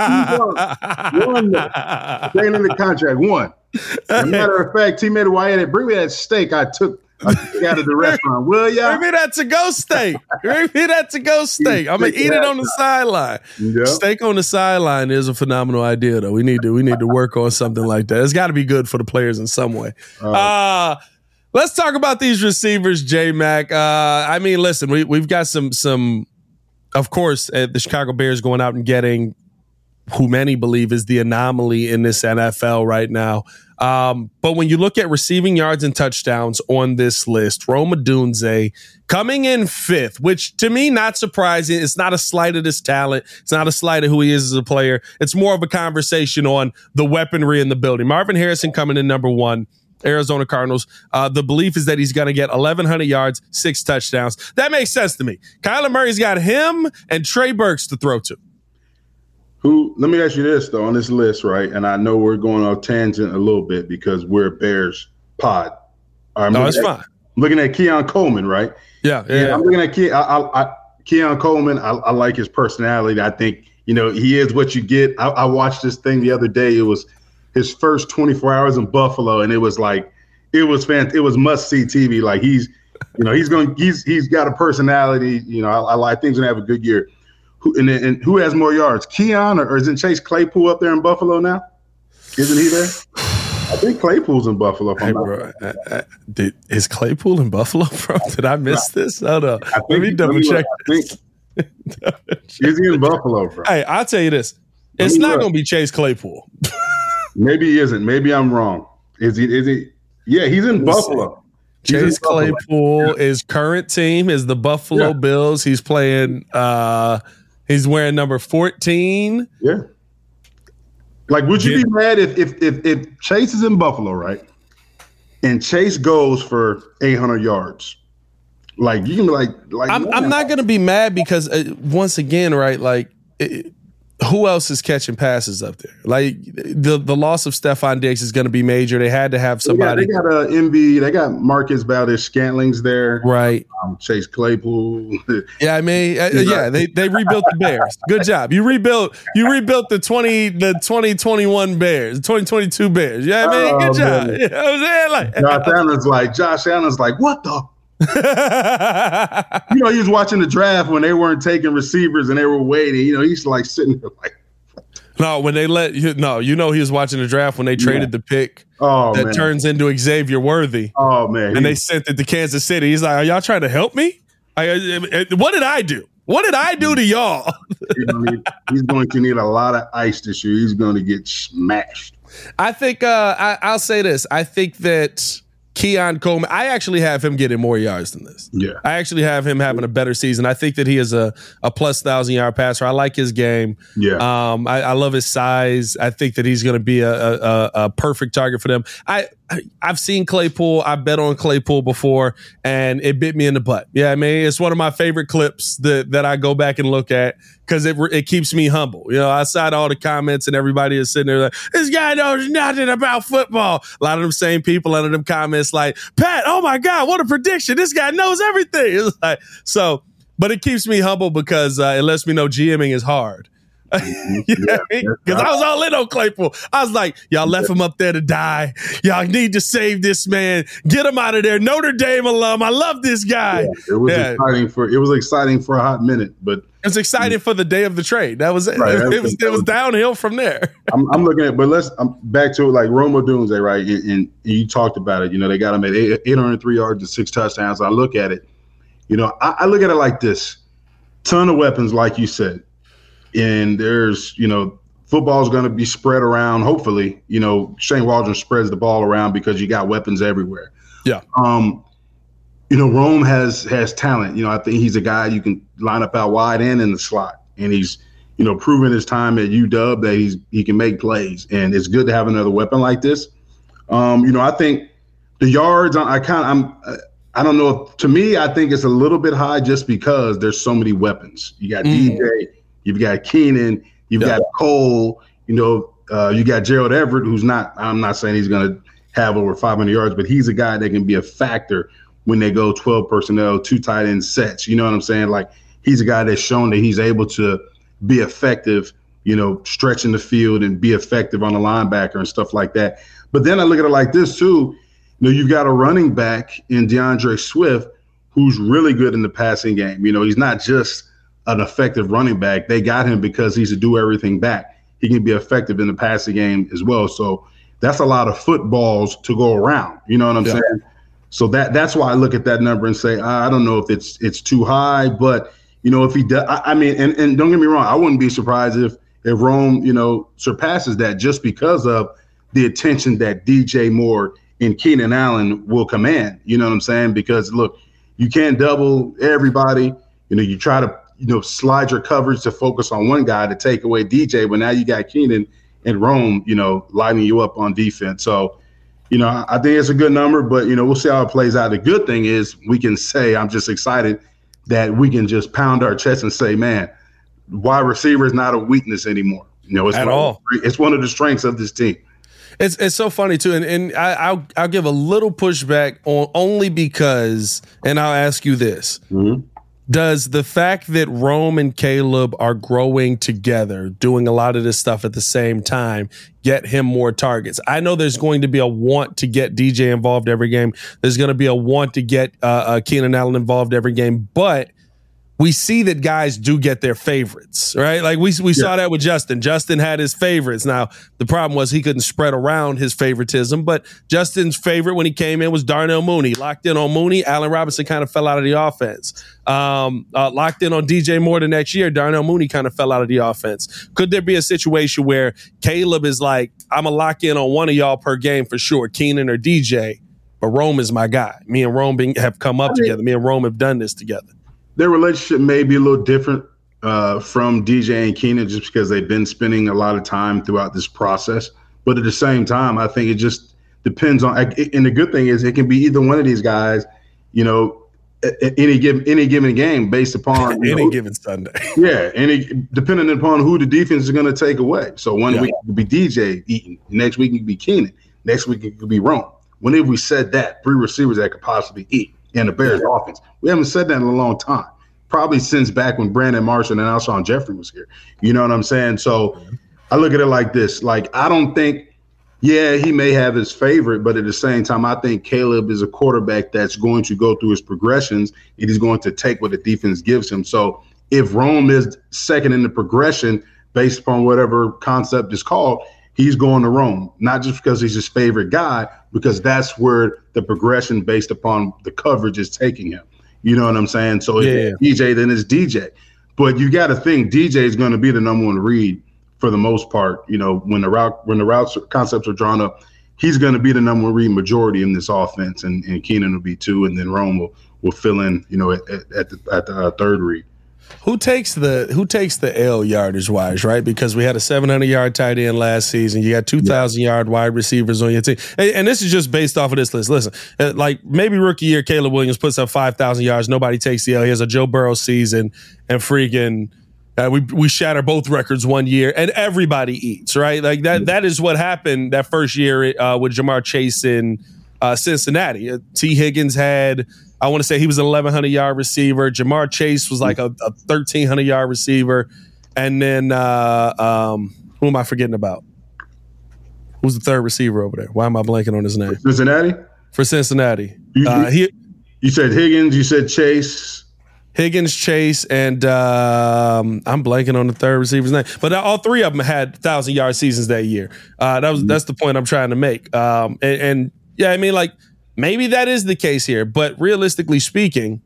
I have one. This ain't in the contract. One. As a matter of fact, teammate Wyatt, bring me that steak I took. I took out of the restaurant. Will ya? Bring me that to-go steak. Bring me that to-go steak. I'm gonna eat it on the sideline. Yep. Steak on the sideline is a phenomenal idea, though. We need to we need to work on something like that. It's got to be good for the players in some way. Uh, uh, let's talk about these receivers, J-Mac. Uh, I mean, listen, we we've got some some. Of course, uh, the Chicago Bears going out and getting who many believe is the anomaly in this N F L right now. Um, but when you look at receiving yards and touchdowns on this list, Rome Odunze coming in fifth, which to me, not surprising. It's not a slight of his talent. It's not a slight of who he is as a player. It's more of a conversation on the weaponry in the building. Marvin Harrison coming in number one. Arizona Cardinals. Uh, the belief is that he's going to get eleven hundred yards, six touchdowns. That makes sense to me. Kyler Murray's got him and Trey Burks to throw to. Who? Let me ask you this, though, on this list, right? And I know we're going off tangent a little bit because we're a Bears pod. Right, no, it's at, fine. I'm looking at Keon Coleman, right? Yeah, yeah. yeah. I'm looking at Ke- I, I, I, Keon Coleman. I, I like his personality. I think, you know, he is what you get. I, I watched this thing the other day. It was his first twenty-four hours in Buffalo, and it was like, it was fantastic. It was must-see T V. Like, he's You know, he's going. He's he's got a personality. You know, I, I, I think he's gonna have a good year. Who and, and who has more yards, Keon or, or isn't Chase Claypool up there in Buffalo now? Isn't he there? I think Claypool's in Buffalo. Hey, bro, I, I, did, is Claypool in Buffalo, bro? Did I miss this? Hold on. Let me double check. I think, is he in Buffalo, bro? Hey, I'll tell you this. It's not going to be Chase Claypool. Maybe he isn't. Maybe I'm wrong. Is he? Is he? Yeah, he's in Let's Buffalo. He's Chase in Buffalo. Claypool, yeah. His current team is the Buffalo yeah. Bills. He's playing, uh, he's wearing number fourteen. Yeah. Like, would you yeah. be mad if, if if if Chase is in Buffalo, right? And Chase goes for eight hundred yards. Like, you can be like, like I'm, I'm not going to be mad because, uh, once again, right, like, it, who else is catching passes up there? Like, the the loss of Stephon Diggs is going to be major. They had to have somebody. They got, they got a M V. They got Marcus Valdez-Scantling's there. Right. Um, Chase Claypool. Yeah, I mean, uh, yeah, they they rebuilt the Bears. Good job. You rebuilt you rebuilt the twenty the twenty twenty-one Bears, twenty twenty-two Bears. Yeah, I mean, good oh, job. You know what I'm saying? Like, Josh Allen's like, Josh Allen's like, what the? You know, he was watching the draft when they weren't taking receivers and they were waiting. You know, he's like sitting there like, no, when they let you no, you know, he was watching the draft when they traded yeah. the pick oh, that man. turns into Xavier Worthy. Oh man, and they sent it to Kansas City. He's like, "Are y'all trying to help me? I, what did I do? What did I do to y'all?" He's going to need a lot of ice this year. He's going to get smashed. I think uh, I, I'll say this. I think that Keon Coleman, I actually have him getting more yards than this. Yeah. I actually have him having a better season. I think that he is a, a plus thousand yard passer. I like his game. Yeah. Um, I, I love his size. I think that he's going to be a, a, a perfect target for them. I, I, I've seen Claypool. I bet on Claypool before, and it bit me in the butt. Yeah, I mean, it's one of my favorite clips that, that I go back and look at because it it keeps me humble. You know, outside all the comments and everybody is sitting there like, this guy knows nothing about football. A lot of them same people under them comments like, Pat, oh my God, what a prediction. This guy knows everything. It's like, so, but it keeps me humble because uh, it lets me know GMing is hard. You know yeah, because I was all in on Claypool. I was like, y'all left him up there to die. Y'all need to save this man. Get him out of there. Notre Dame alum. I love this guy. Yeah, it was yeah. exciting for it was exciting for a hot minute, but it was exciting for the day of the trade. That was it. Right, it, it was it was downhill from there. I'm, I'm looking at, but let's I'm back to it like Rome Odunze, right? And, and you talked about it. You know, they got him at eight, eight hundred three yards and six touchdowns. I look at it. You know, I, I look at it like this: ton of weapons, like you said. And there's, you know, football's going to be spread around. Hopefully, you know, Shane Waldron spreads the ball around because you got weapons everywhere. Yeah. Um, you know, Rome has has talent. You know, I think he's a guy you can line up out wide and in the slot. And he's, you know, proven his time at U W that he's he can make plays. And it's good to have another weapon like this. Um, you know, I think the yards, I kind of, I'm, I don't know. If, to me, I think it's a little bit high just because there's so many weapons. You got mm. D J. You've got Keenan, you've yep. got Cole, you know, uh, you got Gerald Everett, who's not, I'm not saying he's going to have over five hundred yards, but he's a guy that can be a factor when they go twelve personnel, two tight end sets. You know what I'm saying? Like, he's a guy that's shown that he's able to be effective, you know, stretching the field and be effective on the linebacker and stuff like that. But then I look at it like this, too. You know, you've got a running back in DeAndre Swift who's really good in the passing game. You know, he's not just an effective running back. They got him because he's a do everything back. He can be effective in the passing game as well. So that's a lot of footballs to go around. You know what I'm yeah. saying? So that that's why I look at that number and say, I don't know if it's it's too high, but you know, if he does, I, I mean, and, and don't get me wrong, I wouldn't be surprised if if Rome, you know, surpasses that just because of the attention that D J Moore and Keenan Allen will command. You know what I'm saying? Because look, you can't double everybody. You know, you try to you know, slide your coverage to focus on one guy to take away D J, but now you got Keenan and Rome, you know, lighting you up on defense. So, you know, I think it's a good number, but, you know, we'll see how it plays out. The good thing is we can say, I'm just excited that we can just pound our chest and say, man, wide receiver is not a weakness anymore. You know, it's at one all. Of, it's one of the strengths of this team. It's it's so funny too, and and I, I'll I'll give a little pushback on only because, and I'll ask you this. Mm-hmm. Does the fact that Rome and Caleb are growing together, doing a lot of this stuff at the same time, get him more targets? I know there's going to be a want to get D J involved every game. There's going to be a want to get uh, uh, Keenan Allen involved every game, but we see that guys do get their favorites, right? Like we we yeah. saw that with Justin. Justin had his favorites. Now, the problem was he couldn't spread around his favoritism, but Justin's favorite when he came in was Darnell Mooney. Locked in on Mooney, Allen Robinson kind of fell out of the offense. Um, uh, locked in on D J Moore the next year, Darnell Mooney kind of fell out of the offense. Could there be a situation where Caleb is like, I'm going to lock in on one of y'all per game for sure, Keenan or D J, but Rome is my guy. Me and Rome being, have come up I mean, together. Me and Rome have done this together. Their relationship may be a little different uh, from D J and Keenan just because they've been spending a lot of time throughout this process. But at the same time, I think it just depends on – and the good thing is it can be either one of these guys, you know, at any given any given game based upon – Any know, given Sunday. Yeah, any depending upon who the defense is going to take away. So one yeah. week it could be D J eating. Next week it could be Keenan. Next week it could be Rome. Whenever we said that, three receivers that could possibly eat in the Bears yeah. offense. We haven't said that in a long time. Probably since back when Brandon Marshall and Alshon Jeffrey was here. You know what I'm saying? So I look at it like this. Like, I don't think, yeah, he may have his favorite, but at the same time, I think Caleb is a quarterback that's going to go through his progressions and he's going to take what the defense gives him. So if Rome is second in the progression based upon whatever concept is called, he's going to Rome, not just because he's his favorite guy, because that's where the progression based upon the coverage is taking him. You know what I'm saying? So yeah. if it's D J, then it's D J. But you got to think D J is going to be the number one read for the most part. You know, when the route when the routes concepts are drawn up, he's going to be the number one read majority in this offense, and, and Keenan will be two, and then Rome will, will fill in. You know, at, at the at the uh, third read. Who takes the who takes the L yardage wise, right? Because we had a seven hundred yard tight end last season. You got two thousand yeah. yard wide receivers on your team. And, and this is just based off of this list. Listen, like maybe rookie year, Caleb Williams puts up five thousand yards. Nobody takes the L. He has a Joe Burrow season and freaking uh, we we shatter both records one year and everybody eats, right? Like that. That is what happened that first year uh, with Jamar Chase in uh, Cincinnati. Uh, T. Higgins had, I want to say he was an eleven hundred yard receiver. Jamar Chase was like a, a thirteen hundred yard receiver. And then uh, um, who am I forgetting about? Who's the third receiver over there? Why am I blanking on his name? For Cincinnati? For Cincinnati. You, uh, he, you said Higgins, you said Chase. Higgins, Chase, and um, I'm blanking on the third receiver's name. But all three of them had one thousand yard seasons that year. Uh, that was That's the point I'm trying to make. Um, and, and yeah, I mean, like, maybe that is the case here, but realistically speaking,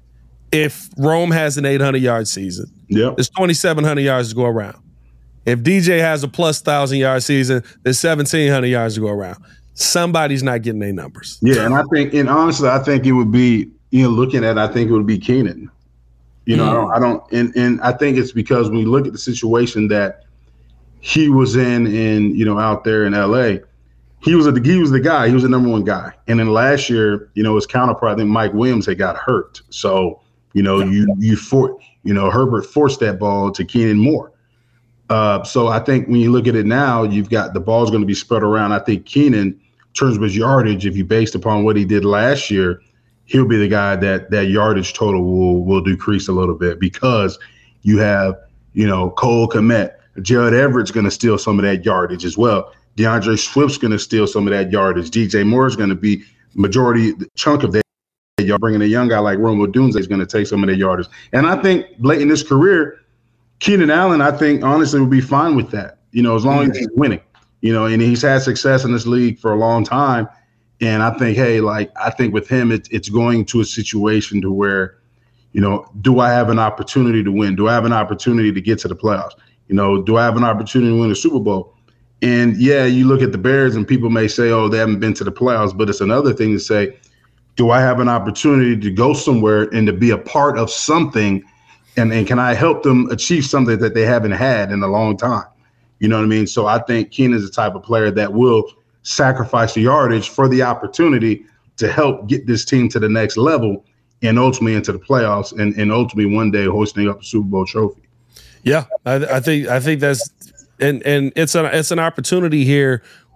if Rome has an eight hundred yard season, yep. there's twenty-seven hundred yards to go around. If D J has a plus one thousand yard season, there's seventeen hundred yards to go around. Somebody's not getting their numbers. Yeah, and I think, and honestly, I think it would be, you know, looking at, I think it would be Keenan. You know, mm. I don't, I don't, and, and I think it's because when you look at the situation that he was in, in, you know, out there in L A, He was a, he was the guy. He was the number one guy. And then last year, you know, his counterpart, I think Mike Williams had got hurt. So, you know, yeah. you you for you know Herbert forced that ball to Keenan Moore. Uh, so I think when you look at it now, you've got the ball's going to be spread around. I think Keenan, in terms of his yardage, if you based upon what he did last year, he'll be the guy that that yardage total will will decrease a little bit because you have, you know, Cole Kmet, Gerald Everett's going to steal some of that yardage as well. DeAndre Swift's going to steal some of that yardage. D J Moore's going to be majority chunk of that. You're bringing a young guy like Rome Odunze is going to take some of that yardage. And I think late in his career, Keenan Allen, I think, honestly, would be fine with that, you know, as long as he's winning, you know, and he's had success in this league for a long time. And I think, hey, like, I think with him, it, it's going to a situation to where, you know, do I have an opportunity to win? Do I have an opportunity to get to the playoffs? You know, do I have an opportunity to win a Super Bowl? And, yeah, you look at the Bears and people may say, oh, they haven't been to the playoffs. But it's another thing to say, do I have an opportunity to go somewhere and to be a part of something? And, and can I help them achieve something that they haven't had in a long time? You know what I mean? So I think Keenan is the type of player that will sacrifice the yardage for the opportunity to help get this team to the next level and ultimately into the playoffs and, and ultimately one day hosting up a Super Bowl trophy. Yeah, I, I think I think that's and and it's an it's an opportunity here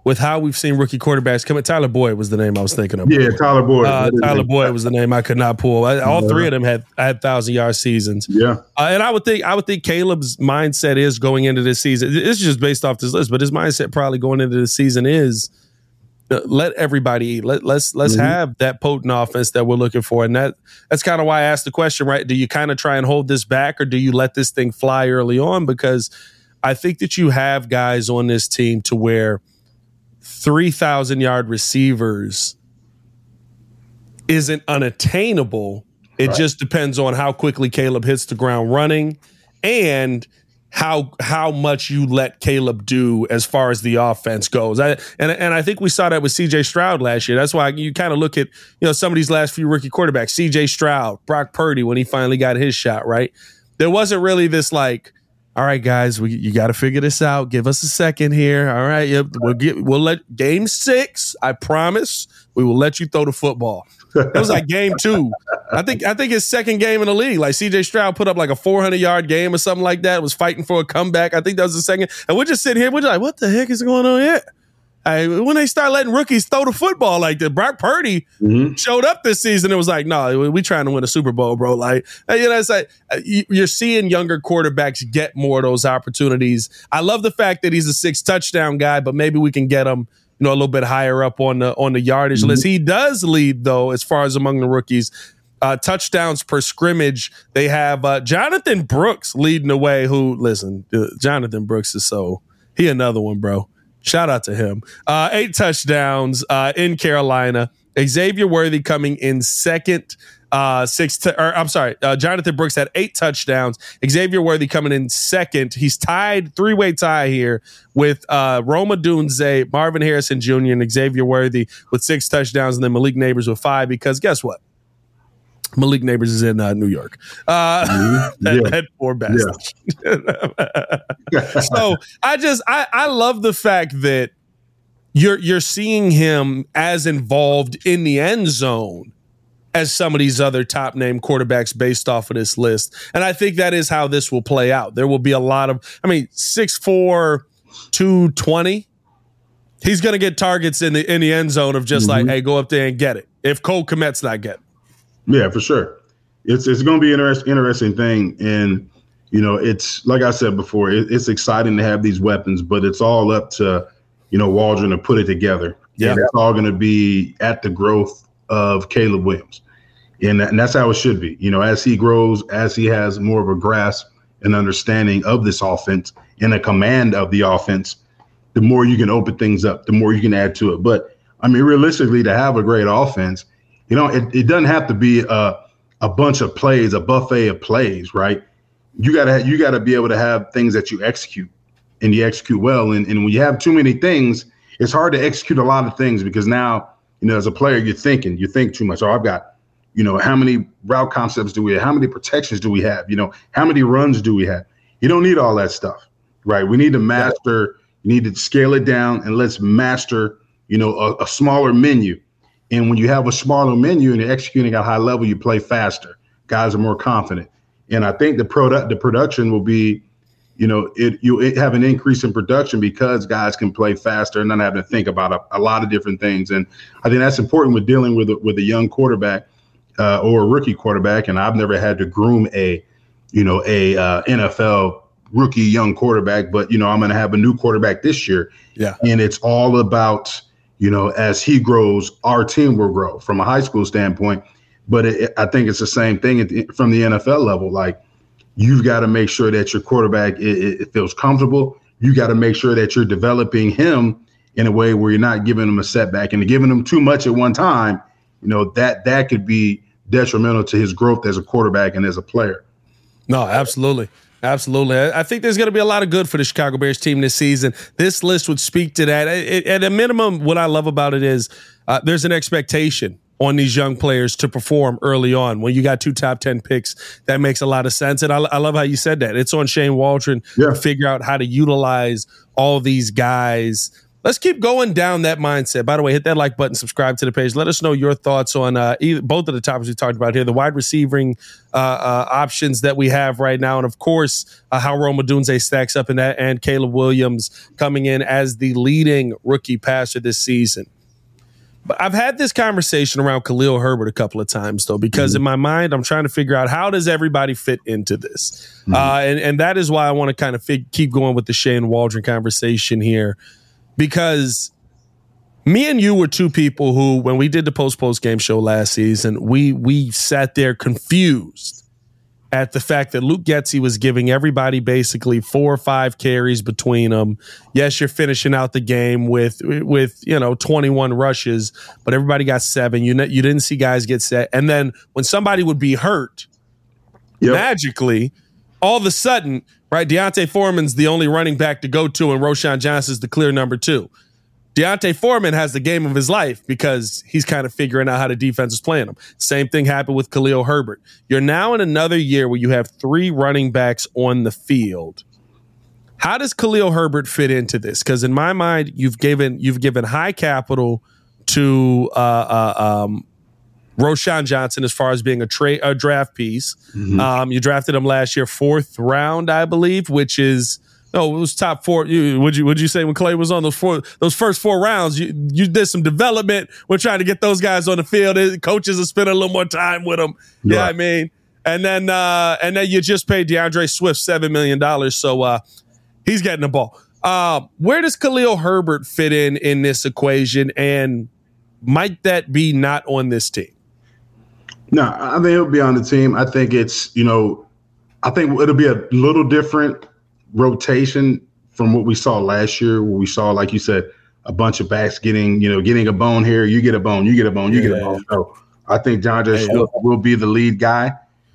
with how we've seen rookie quarterbacks come in. Tyler Boyd was the name I was thinking of. Yeah, Tyler Boyd. Uh, Tyler Boyd was the name I could not pull. I, all three of them had had thousand yard seasons. Yeah, uh, and I would think I would think Caleb's mindset is going into this season. It's just based off this list, but his mindset probably going into this season is uh, let everybody eat. Let let's let's mm-hmm. have that potent offense that we're looking for, and that that's kind of why I asked the question. Right? Do you kind of try and hold this back, or do you let this thing fly early on? Because I think that you have guys on this team to where three thousand yard receivers isn't unattainable. It right. just depends on how quickly Caleb hits the ground running and how how much you let Caleb do as far as the offense goes. I, and, and I think we saw that with C J Stroud last year. That's why you kind of look at, you know, some of these last few rookie quarterbacks, C J Stroud, Brock Purdy, when he finally got his shot, right? There wasn't really this like, all right, guys, we, you got to figure this out. Give us a second here. All right, yep, we'll get we'll let game six. I promise we will let you throw the football. It was like game two. I think I think his second game in the league. Like C J Stroud put up like a four hundred yard game or something like that. Was fighting for a comeback. I think that was the second. And we're just sitting here. We're just like, what the heck is going on here? I, when they start letting rookies throw the football like that, Brock Purdy mm-hmm. showed up this season. It was like, no, we trying to win a Super Bowl, bro. Like, you know, it's like you're seeing younger quarterbacks get more of those opportunities. I love the fact that he's a six touchdown guy, but maybe we can get him, you know, a little bit higher up on the on the yardage mm-hmm. list. He does lead though, as far as among the rookies. Uh, touchdowns per scrimmage. They have uh, Jonathan Brooks leading the way. Who listen, uh, Jonathan Brooks is so he another one, bro. Shout out to him. Uh, eight touchdowns uh, in Carolina. Xavier Worthy coming in second. Uh, six. T- or I'm sorry. Uh, Jonathan Brooks had eight touchdowns. Xavier Worthy coming in second. He's tied, three-way tie here with uh, Rome Odunze, Marvin Harrison Junior, and Xavier Worthy with six touchdowns, and then Malik Neighbors with five. Because guess what? Malik Neighbors is in uh, New York. Uh, mm-hmm. that, yeah. that poor bastard. Yeah. So I just I, I love the fact that you're you're seeing him as involved in the end zone as some of these other top name quarterbacks based off of this list. And I think that is how this will play out. There will be a lot of, I mean, six four, two twenty. He's going to get targets in the in the end zone of just mm-hmm. like, hey, go up there and get it. If Cole Kmet's not getting it. Yeah, for sure. It's it's going to be an interest, interesting thing. And, you know, it's like I said before, it, it's exciting to have these weapons, but it's all up to, you know, Waldron to put it together. Yeah. And it's all going to be at the growth of Caleb Williams. And, that, and that's how it should be. You know, as he grows, as he has more of a grasp and understanding of this offense and a command of the offense, the more you can open things up, the more you can add to it. But, I mean, realistically, to have a great offense, you know, it, it doesn't have to be a, a bunch of plays, a buffet of plays, right? You gotta you gotta be able to have things that you execute and you execute well. And, and when you have too many things, it's hard to execute a lot of things because now, you know, as a player, you're thinking, you think too much. Oh, I've got, you know, how many route concepts do we have? How many protections do we have? You know, how many runs do we have? You don't need all that stuff, right? We need to master, you need to scale it down and let's master, you know, a, a smaller menu. And when you have a smaller menu and you're executing at a high level, you play faster. Guys are more confident. And I think the product, the production will be, you know, it you it have an increase in production because guys can play faster and not having to think about a, a lot of different things. And I think that's important with dealing with a, with a young quarterback uh, or a rookie quarterback. And I've never had to groom a, you know, a uh, N F L rookie young quarterback, but, you know, I'm going to have a new quarterback this year. Yeah. And it's all about, you know, as he grows, our team will grow from a high school standpoint. But it, I think it's the same thing at the, from the N F L level. Like, you've got to make sure that your quarterback it, it feels comfortable. You got to make sure that you're developing him in a way where you're not giving him a setback and giving him too much at one time. You know, that that could be detrimental to his growth as a quarterback and as a player. No, absolutely. Absolutely. I think there's going to be a lot of good for the Chicago Bears team this season. This list would speak to that. At a minimum, what I love about it is uh, there's an expectation on these young players to perform early on. When you got two top ten picks, that makes a lot of sense. And I, I love how you said that. It's on Shane Waldron yeah. to figure out how to utilize all these guys. let's keep going down that mindset. By the way, hit that like button, subscribe to the page. Let us know your thoughts on uh, either, both of the topics we talked about here, the wide receiving uh, uh, options that we have right now, and of course, uh, how Rome Odunze stacks up in that, and Caleb Williams coming in as the leading rookie passer this season. But I've had this conversation around Khalil Herbert a couple of times, though, because mm-hmm. in my mind, I'm trying to figure out how does everybody fit into this? Mm-hmm. Uh, and, and that is why I want to kind of fig- keep going with the Shane Waldron conversation here, because me and you were two people who, when we did the post-post game show last season, we we sat there confused at the fact that Luke Getsy was giving everybody basically four or five carries between them. Yes, you're finishing out the game with, with you know, twenty-one rushes, but everybody got seven. You, you didn't see guys get set. And then when somebody would be hurt, yep. magically, all of a sudden, right, D'Onta Foreman's the only running back to go to, and Roschon Johnson's the clear number two. D'Onta Foreman has the game of his life because he's kind of figuring out how the defense is playing him. Same thing happened with Khalil Herbert. You're now in another year where you have three running backs on the field. How does Khalil Herbert fit into this? Because in my mind, you've given you've given high capital to uh, uh, um, Roschon Johnson as far as being a, tra- a draft piece. Mm-hmm. Um, you drafted him last year, fourth round, I believe, which is. No, it was top four. You, would you would you say when Clay was on those four, those first four rounds, you, you did some development. We're trying to get those guys on the field. Coaches are spending a little more time with them. Yeah, you know I mean, and then uh, and then you just paid DeAndre Swift seven million dollars, so uh, he's getting the ball. Uh, where does Khalil Herbert fit in in this equation, and might that be not on this team? No, I think he'll be on the team. I think it's you know, I think it'll be a little different rotation from what we saw last year, where we saw, like you said, a bunch of backs getting, you know, getting a bone here. You get a bone, you get a bone, you yeah. get a bone. So I think DeAndre Swift will be the lead guy.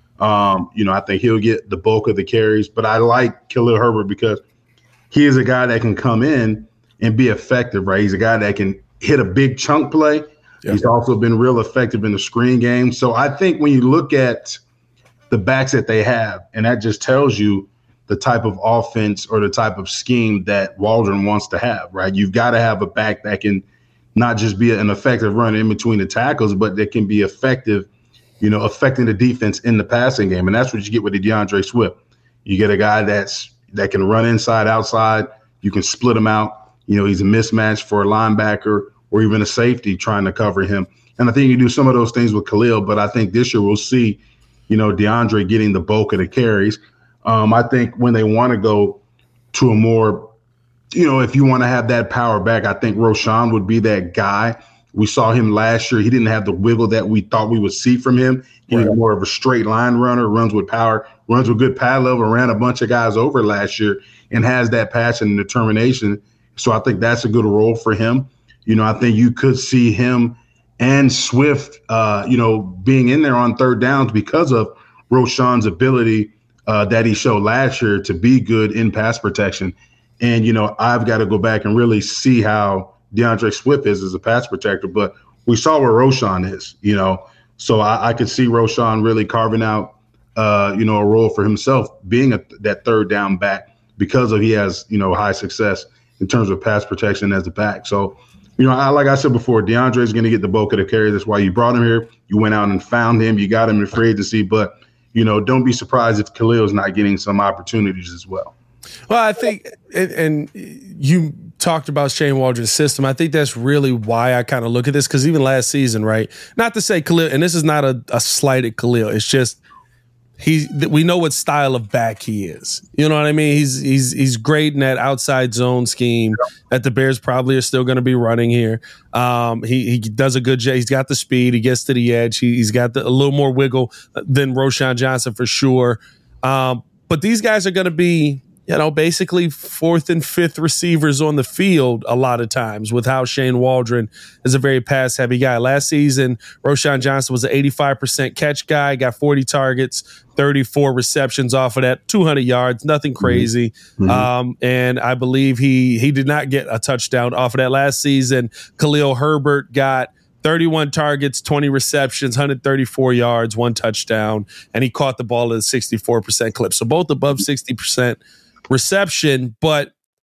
Um, you know, I think he'll get the bulk of the carries. But I like Khalil Herbert because he is a guy that can come in and be effective, right? He's a guy that can hit a big chunk play. Yeah. He's also been real effective in the screen game. So I think when you look at the backs that they have, and that just tells you the type of offense or the type of scheme that Waldron wants to have, right? You've got to have a back that can not just be an effective runner in between the tackles, but that can be effective, you know, affecting the defense in the passing game. And that's what you get with the DeAndre Swift. You get a guy that's that can run inside, outside. You can split him out. You know, he's a mismatch for a linebacker or even a safety trying to cover him. And I think you do some of those things with Khalil, but I think this year we'll see, you know, DeAndre getting the bulk of the carries. Um, I think when they want to go to a more, you know, if you want to have that power back, I think Roschon would be that guy. We saw him last year. He didn't have the wiggle that we thought we would see from him. He was more of a straight line runner, runs with power, runs with good pad level, ran a bunch of guys over last year and has that passion and determination. So I think that's a good role for him. You know, I think you could see him and Swift, uh, you know, being in there on third downs because of Roschon's ability Uh, that he showed last year to be good in pass protection. And, you know, I've got to go back and really see how DeAndre Swift is as a pass protector. But we saw where Roschon is, you know. So I, I could see Roschon really carving out, uh, you know, a role for himself, being a, that third down back because of he has, you know, high success in terms of pass protection as a back. So, you know, I, like I said before, DeAndre is going to get the bulk of the carry. That's why you brought him here. You went out and found him. You got him in free agency. But you know, don't be surprised if Khalil's not getting some opportunities as well. Well, I think, and, and you talked about Shane Waldron's system. I think that's really why I kind of look at this, because even last season, right? Not to say Khalil, and this is not a, a slight at Khalil. It's just he. We know what style of back he is. You know what I mean? He's he's he's great in that outside zone scheme that the Bears probably are still going to be running here. Um, he he does a good job. He's got the speed. He gets to the edge. He, he's got the, a little more wiggle than Roschon Johnson for sure. Um, but these guys are going to be, you know, basically fourth and fifth receivers on the field a lot of times with how Shane Waldron is a very pass-heavy guy. Last season, Roschon Johnson was an eighty-five percent catch guy, got forty targets, thirty-four receptions off of that, two hundred yards, nothing crazy. Mm-hmm. Um, and I believe he he did not get a touchdown off of that last season. Khalil Herbert got thirty-one targets, twenty receptions, one hundred thirty-four yards, one touchdown, and he caught the ball at a sixty-four percent clip. So both above sixty percent reception, but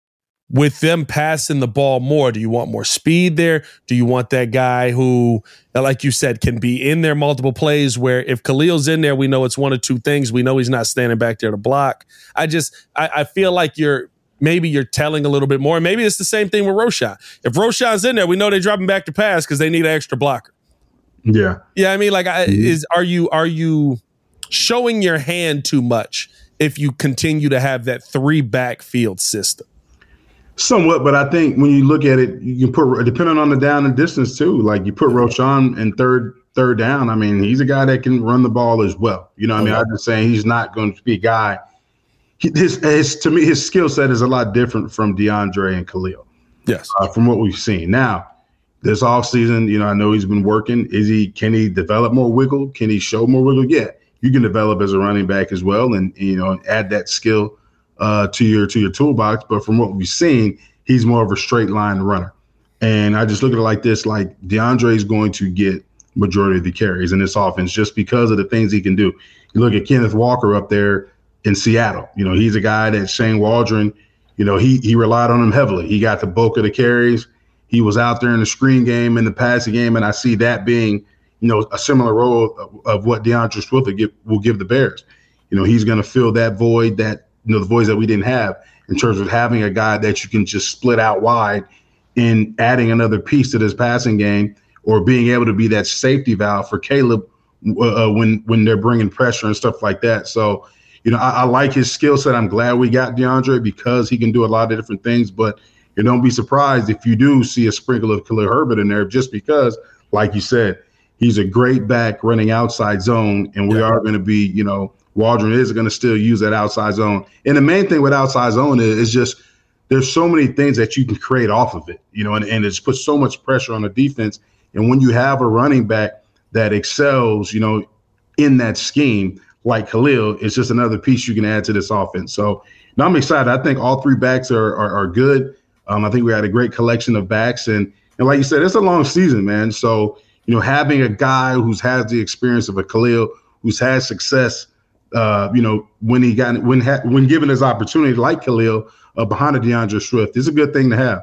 with them passing the ball more, do you want more speed there? Do you want that guy who, like you said, can be in there multiple plays where if Khalil's in there, we know it's one of two things. We know he's not standing back there to block. I just, I, I feel like you're, maybe you're telling a little bit more. Maybe it's the same thing with Roschon. If Roschon's in there, we know they're dropping back to pass because they need an extra blocker. Yeah. Yeah, I mean, like, I, is are you are you showing your hand too much if you continue to have that three backfield system? Somewhat, but I think when you look at it, you can put, depending on the down and distance too, like you put Roschon in third third down. I mean, he's a guy that can run the ball as well. You know what okay. I mean? I'm just saying he's not going to be a guy. His, his to me, his skill set is a lot different from DeAndre and Khalil. Yes. Uh, from what we've seen. Now, this offseason, you know, I know he's been working. Is he, can he develop more wiggle? Can he show more wiggle? Yeah, you can develop as a running back as well and, you know, and add that skill uh, to your to your toolbox. But from what we've seen, he's more of a straight line runner. And I just look at it like this, like DeAndre is going to get majority of the carries in this offense just because of the things he can do. You look at Kenneth Walker up there in Seattle. You know, he's a guy that Shane Waldron, you know, he he relied on him heavily. He got the bulk of the carries. He was out there in the screen game, in the passing game, and I see that being, you know, a similar role of, of what DeAndre Swift will give, will give the Bears. You know, he's going to fill that void, that, you know, the voids that we didn't have in terms of having a guy that you can just split out wide and adding another piece to this passing game or being able to be that safety valve for Caleb uh, when when they're bringing pressure and stuff like that. So, you know, I, I like his skill set. I'm glad we got DeAndre because he can do a lot of different things. But you don't be surprised if you do see a sprinkle of Khalil Herbert in there just because, like you said, he's a great back running outside zone. And we yeah. are going to be, you know, Waldron is going to still use that outside zone. And the main thing with outside zone is, is just there's so many things that you can create off of it, you know, and, and it's put so much pressure on the defense. And when you have a running back that excels, you know, in that scheme, like Khalil, it's just another piece you can add to this offense. So now I'm excited. I think all three backs are are, are good. Um, I think we had a great collection of backs. And, and like you said, it's a long season, man. So, you know, having a guy who's has the experience of a Khalil, who's had success, uh, you know, when he got when ha- when given his opportunity, like Khalil, uh, behind a DeAndre Swift, is a good thing to have.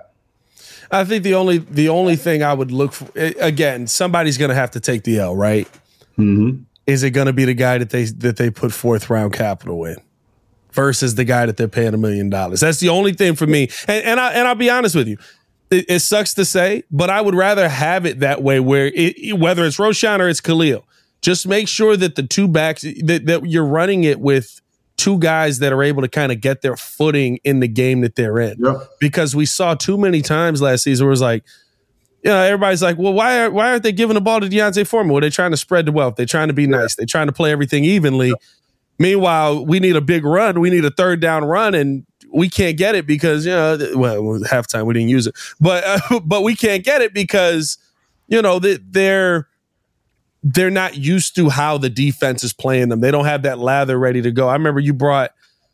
I think the only the only thing I would look for, again, somebody's going to have to take the L, right? Mm-hmm. Is it going to be the guy that they that they put fourth round capital in versus the guy that they're paying a million dollars? That's the only thing for me. And and I and I'll be honest with you, it, it sucks to say, but I would rather have it that way, where it, whether it's Roschon or it's Khalil, just make sure that the two backs that, that you're running it with two guys that are able to kind of get their footing in the game that they're in. Yep. Because we saw too many times last season where it was like, you know, everybody's like, well, why, are, why aren't they giving the ball to Deontay Foreman? Well, they're trying to spread the wealth. They're trying to be nice. They're trying to play everything evenly. Yep. Meanwhile, we need a big run. We need a third down run, and we can't get it because, you know, well, halftime we didn't use it. But uh, but we can't get it because, you know, they're they're not used to how the defense is playing them. They don't have that lather ready to go. I remember you brought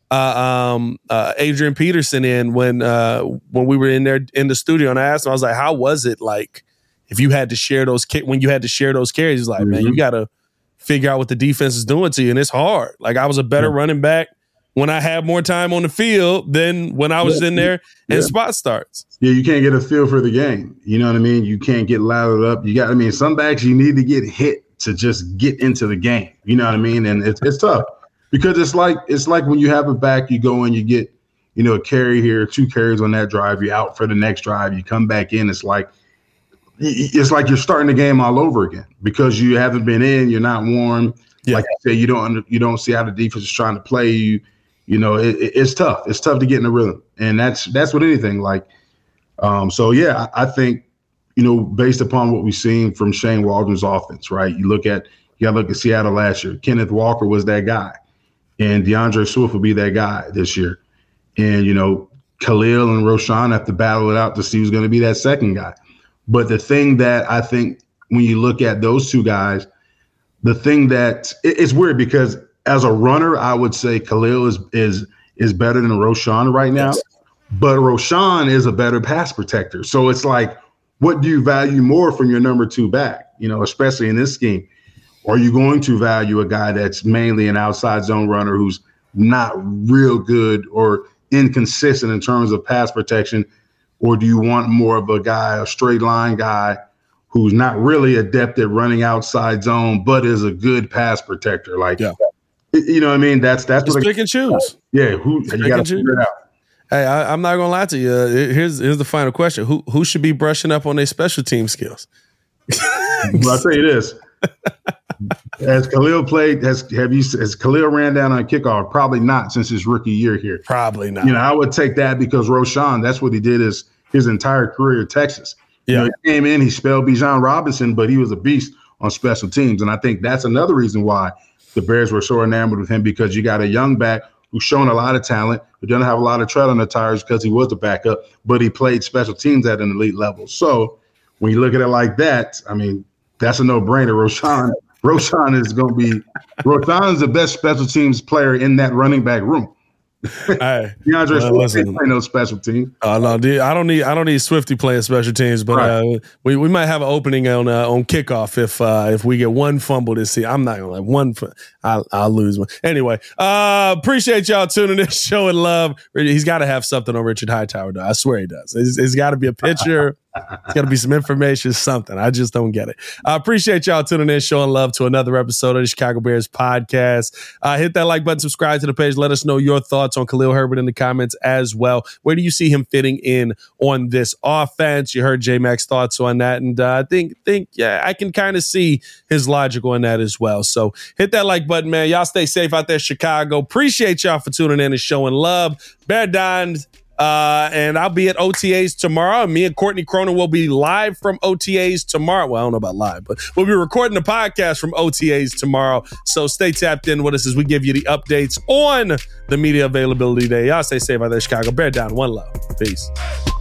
uh, um, uh, Adrian Peterson in when uh, when we were in there in the studio, and I asked him, I was like, how was it like if you had to share those when you had to share those carries? He's like, mm-hmm. man, you got to figure out what the defense is doing to you, and it's hard. Like I was a better yeah. running back when I had more time on the field than when I was yeah. in there and yeah. spot starts. Yeah, you can't get a feel for the game. You know what I mean? You can't get lathered up. You got, I mean, some backs you need to get hit to just get into the game. You know what I mean? And it's it's tough because it's like it's like when you have a back, you go and you get, you know, a carry here, two carries on that drive, you're out for the next drive, you come back in. It's like it's like you're starting the game all over again because you haven't been in, you're not warm. Yeah. Like I said, you don't you don't see how the defense is trying to play you. You know, it, it's tough. It's tough to get in the rhythm, and that's that's what anything like. Um, so yeah, I, I think. You know, based upon what we've seen from Shane Waldron's offense, right? You look at you got to look at Seattle last year. Kenneth Walker was that guy, and DeAndre Swift will be that guy this year. And you know, Khalil and Roschon have to battle it out to see who's going to be that second guy. But the thing that I think when you look at those two guys, the thing that it, it's weird because as a runner, I would say Khalil is is is better than Roschon right now, yes. but Roschon is a better pass protector. So it's like, what do you value more from your number two back, you know, especially in this scheme? Or are you going to value a guy that's mainly an outside zone runner who's not real good or inconsistent in terms of pass protection? Or do you want more of a guy, a straight line guy who's not really adept at running outside zone, but is a good pass protector? Like, yeah. you know what I mean? That's that's Just what pick and choose. Yeah, who you got to figure it out. Hey, I, I'm not gonna lie to you. Uh, here's here's the final question: Who who should be brushing up on their special team skills? Well, I'll tell you this: Has Khalil played? Has have you? Has Khalil ran down on kickoff? Probably not since his rookie year here. Probably not. You know, I would take that because Roschon. That's what he did his his entire career at Texas. Yeah, you know, he came in, he spelled Bijan Robinson, but he was a beast on special teams, and I think that's another reason why the Bears were so enamored with him, because you got a young back who's shown a lot of talent, who doesn't have a lot of tread on the tires because he was a backup, but he played special teams at an elite level. So when you look at it like that, I mean, that's a no-brainer. Roschon, Roschon is going to be – Roschon is the best special teams player in that running back room. Hey, DeAndre well, Swift ain't playing no special team. Uh, no, I don't need I don't need Swifty playing special teams, but right. uh, we we might have an opening on uh, on kickoff if uh, if we get one fumble this season. I'm not gonna let one. I'll, I'll lose one anyway. Uh, appreciate y'all tuning in, showing love. He's got to have something on Richard Hightower, though. I swear he does. It's, it's got to be a picture. It's got to be some information, something. I just don't get it. I appreciate y'all tuning in, showing love to another episode of the Chicago Bears podcast. Uh, hit that like button, subscribe to the page. Let us know your thoughts on Khalil Herbert in the comments as well. Where do you see him fitting in on this offense? You heard J-Mac's thoughts on that, and uh, I think, think yeah, I can kind of see his logic on that as well. So hit that like button, man. Y'all stay safe out there, Chicago. Appreciate y'all for tuning in and showing love. Bear Don. Uh, and I'll be at O T As tomorrow. Me and Courtney Cronin will be live from O T As tomorrow. Well, I don't know about live, but we'll be recording the podcast from O T As tomorrow. So stay tapped in with us as we give you the updates on the media availability day. Y'all stay safe out there, Chicago. Bear down. One love. Peace.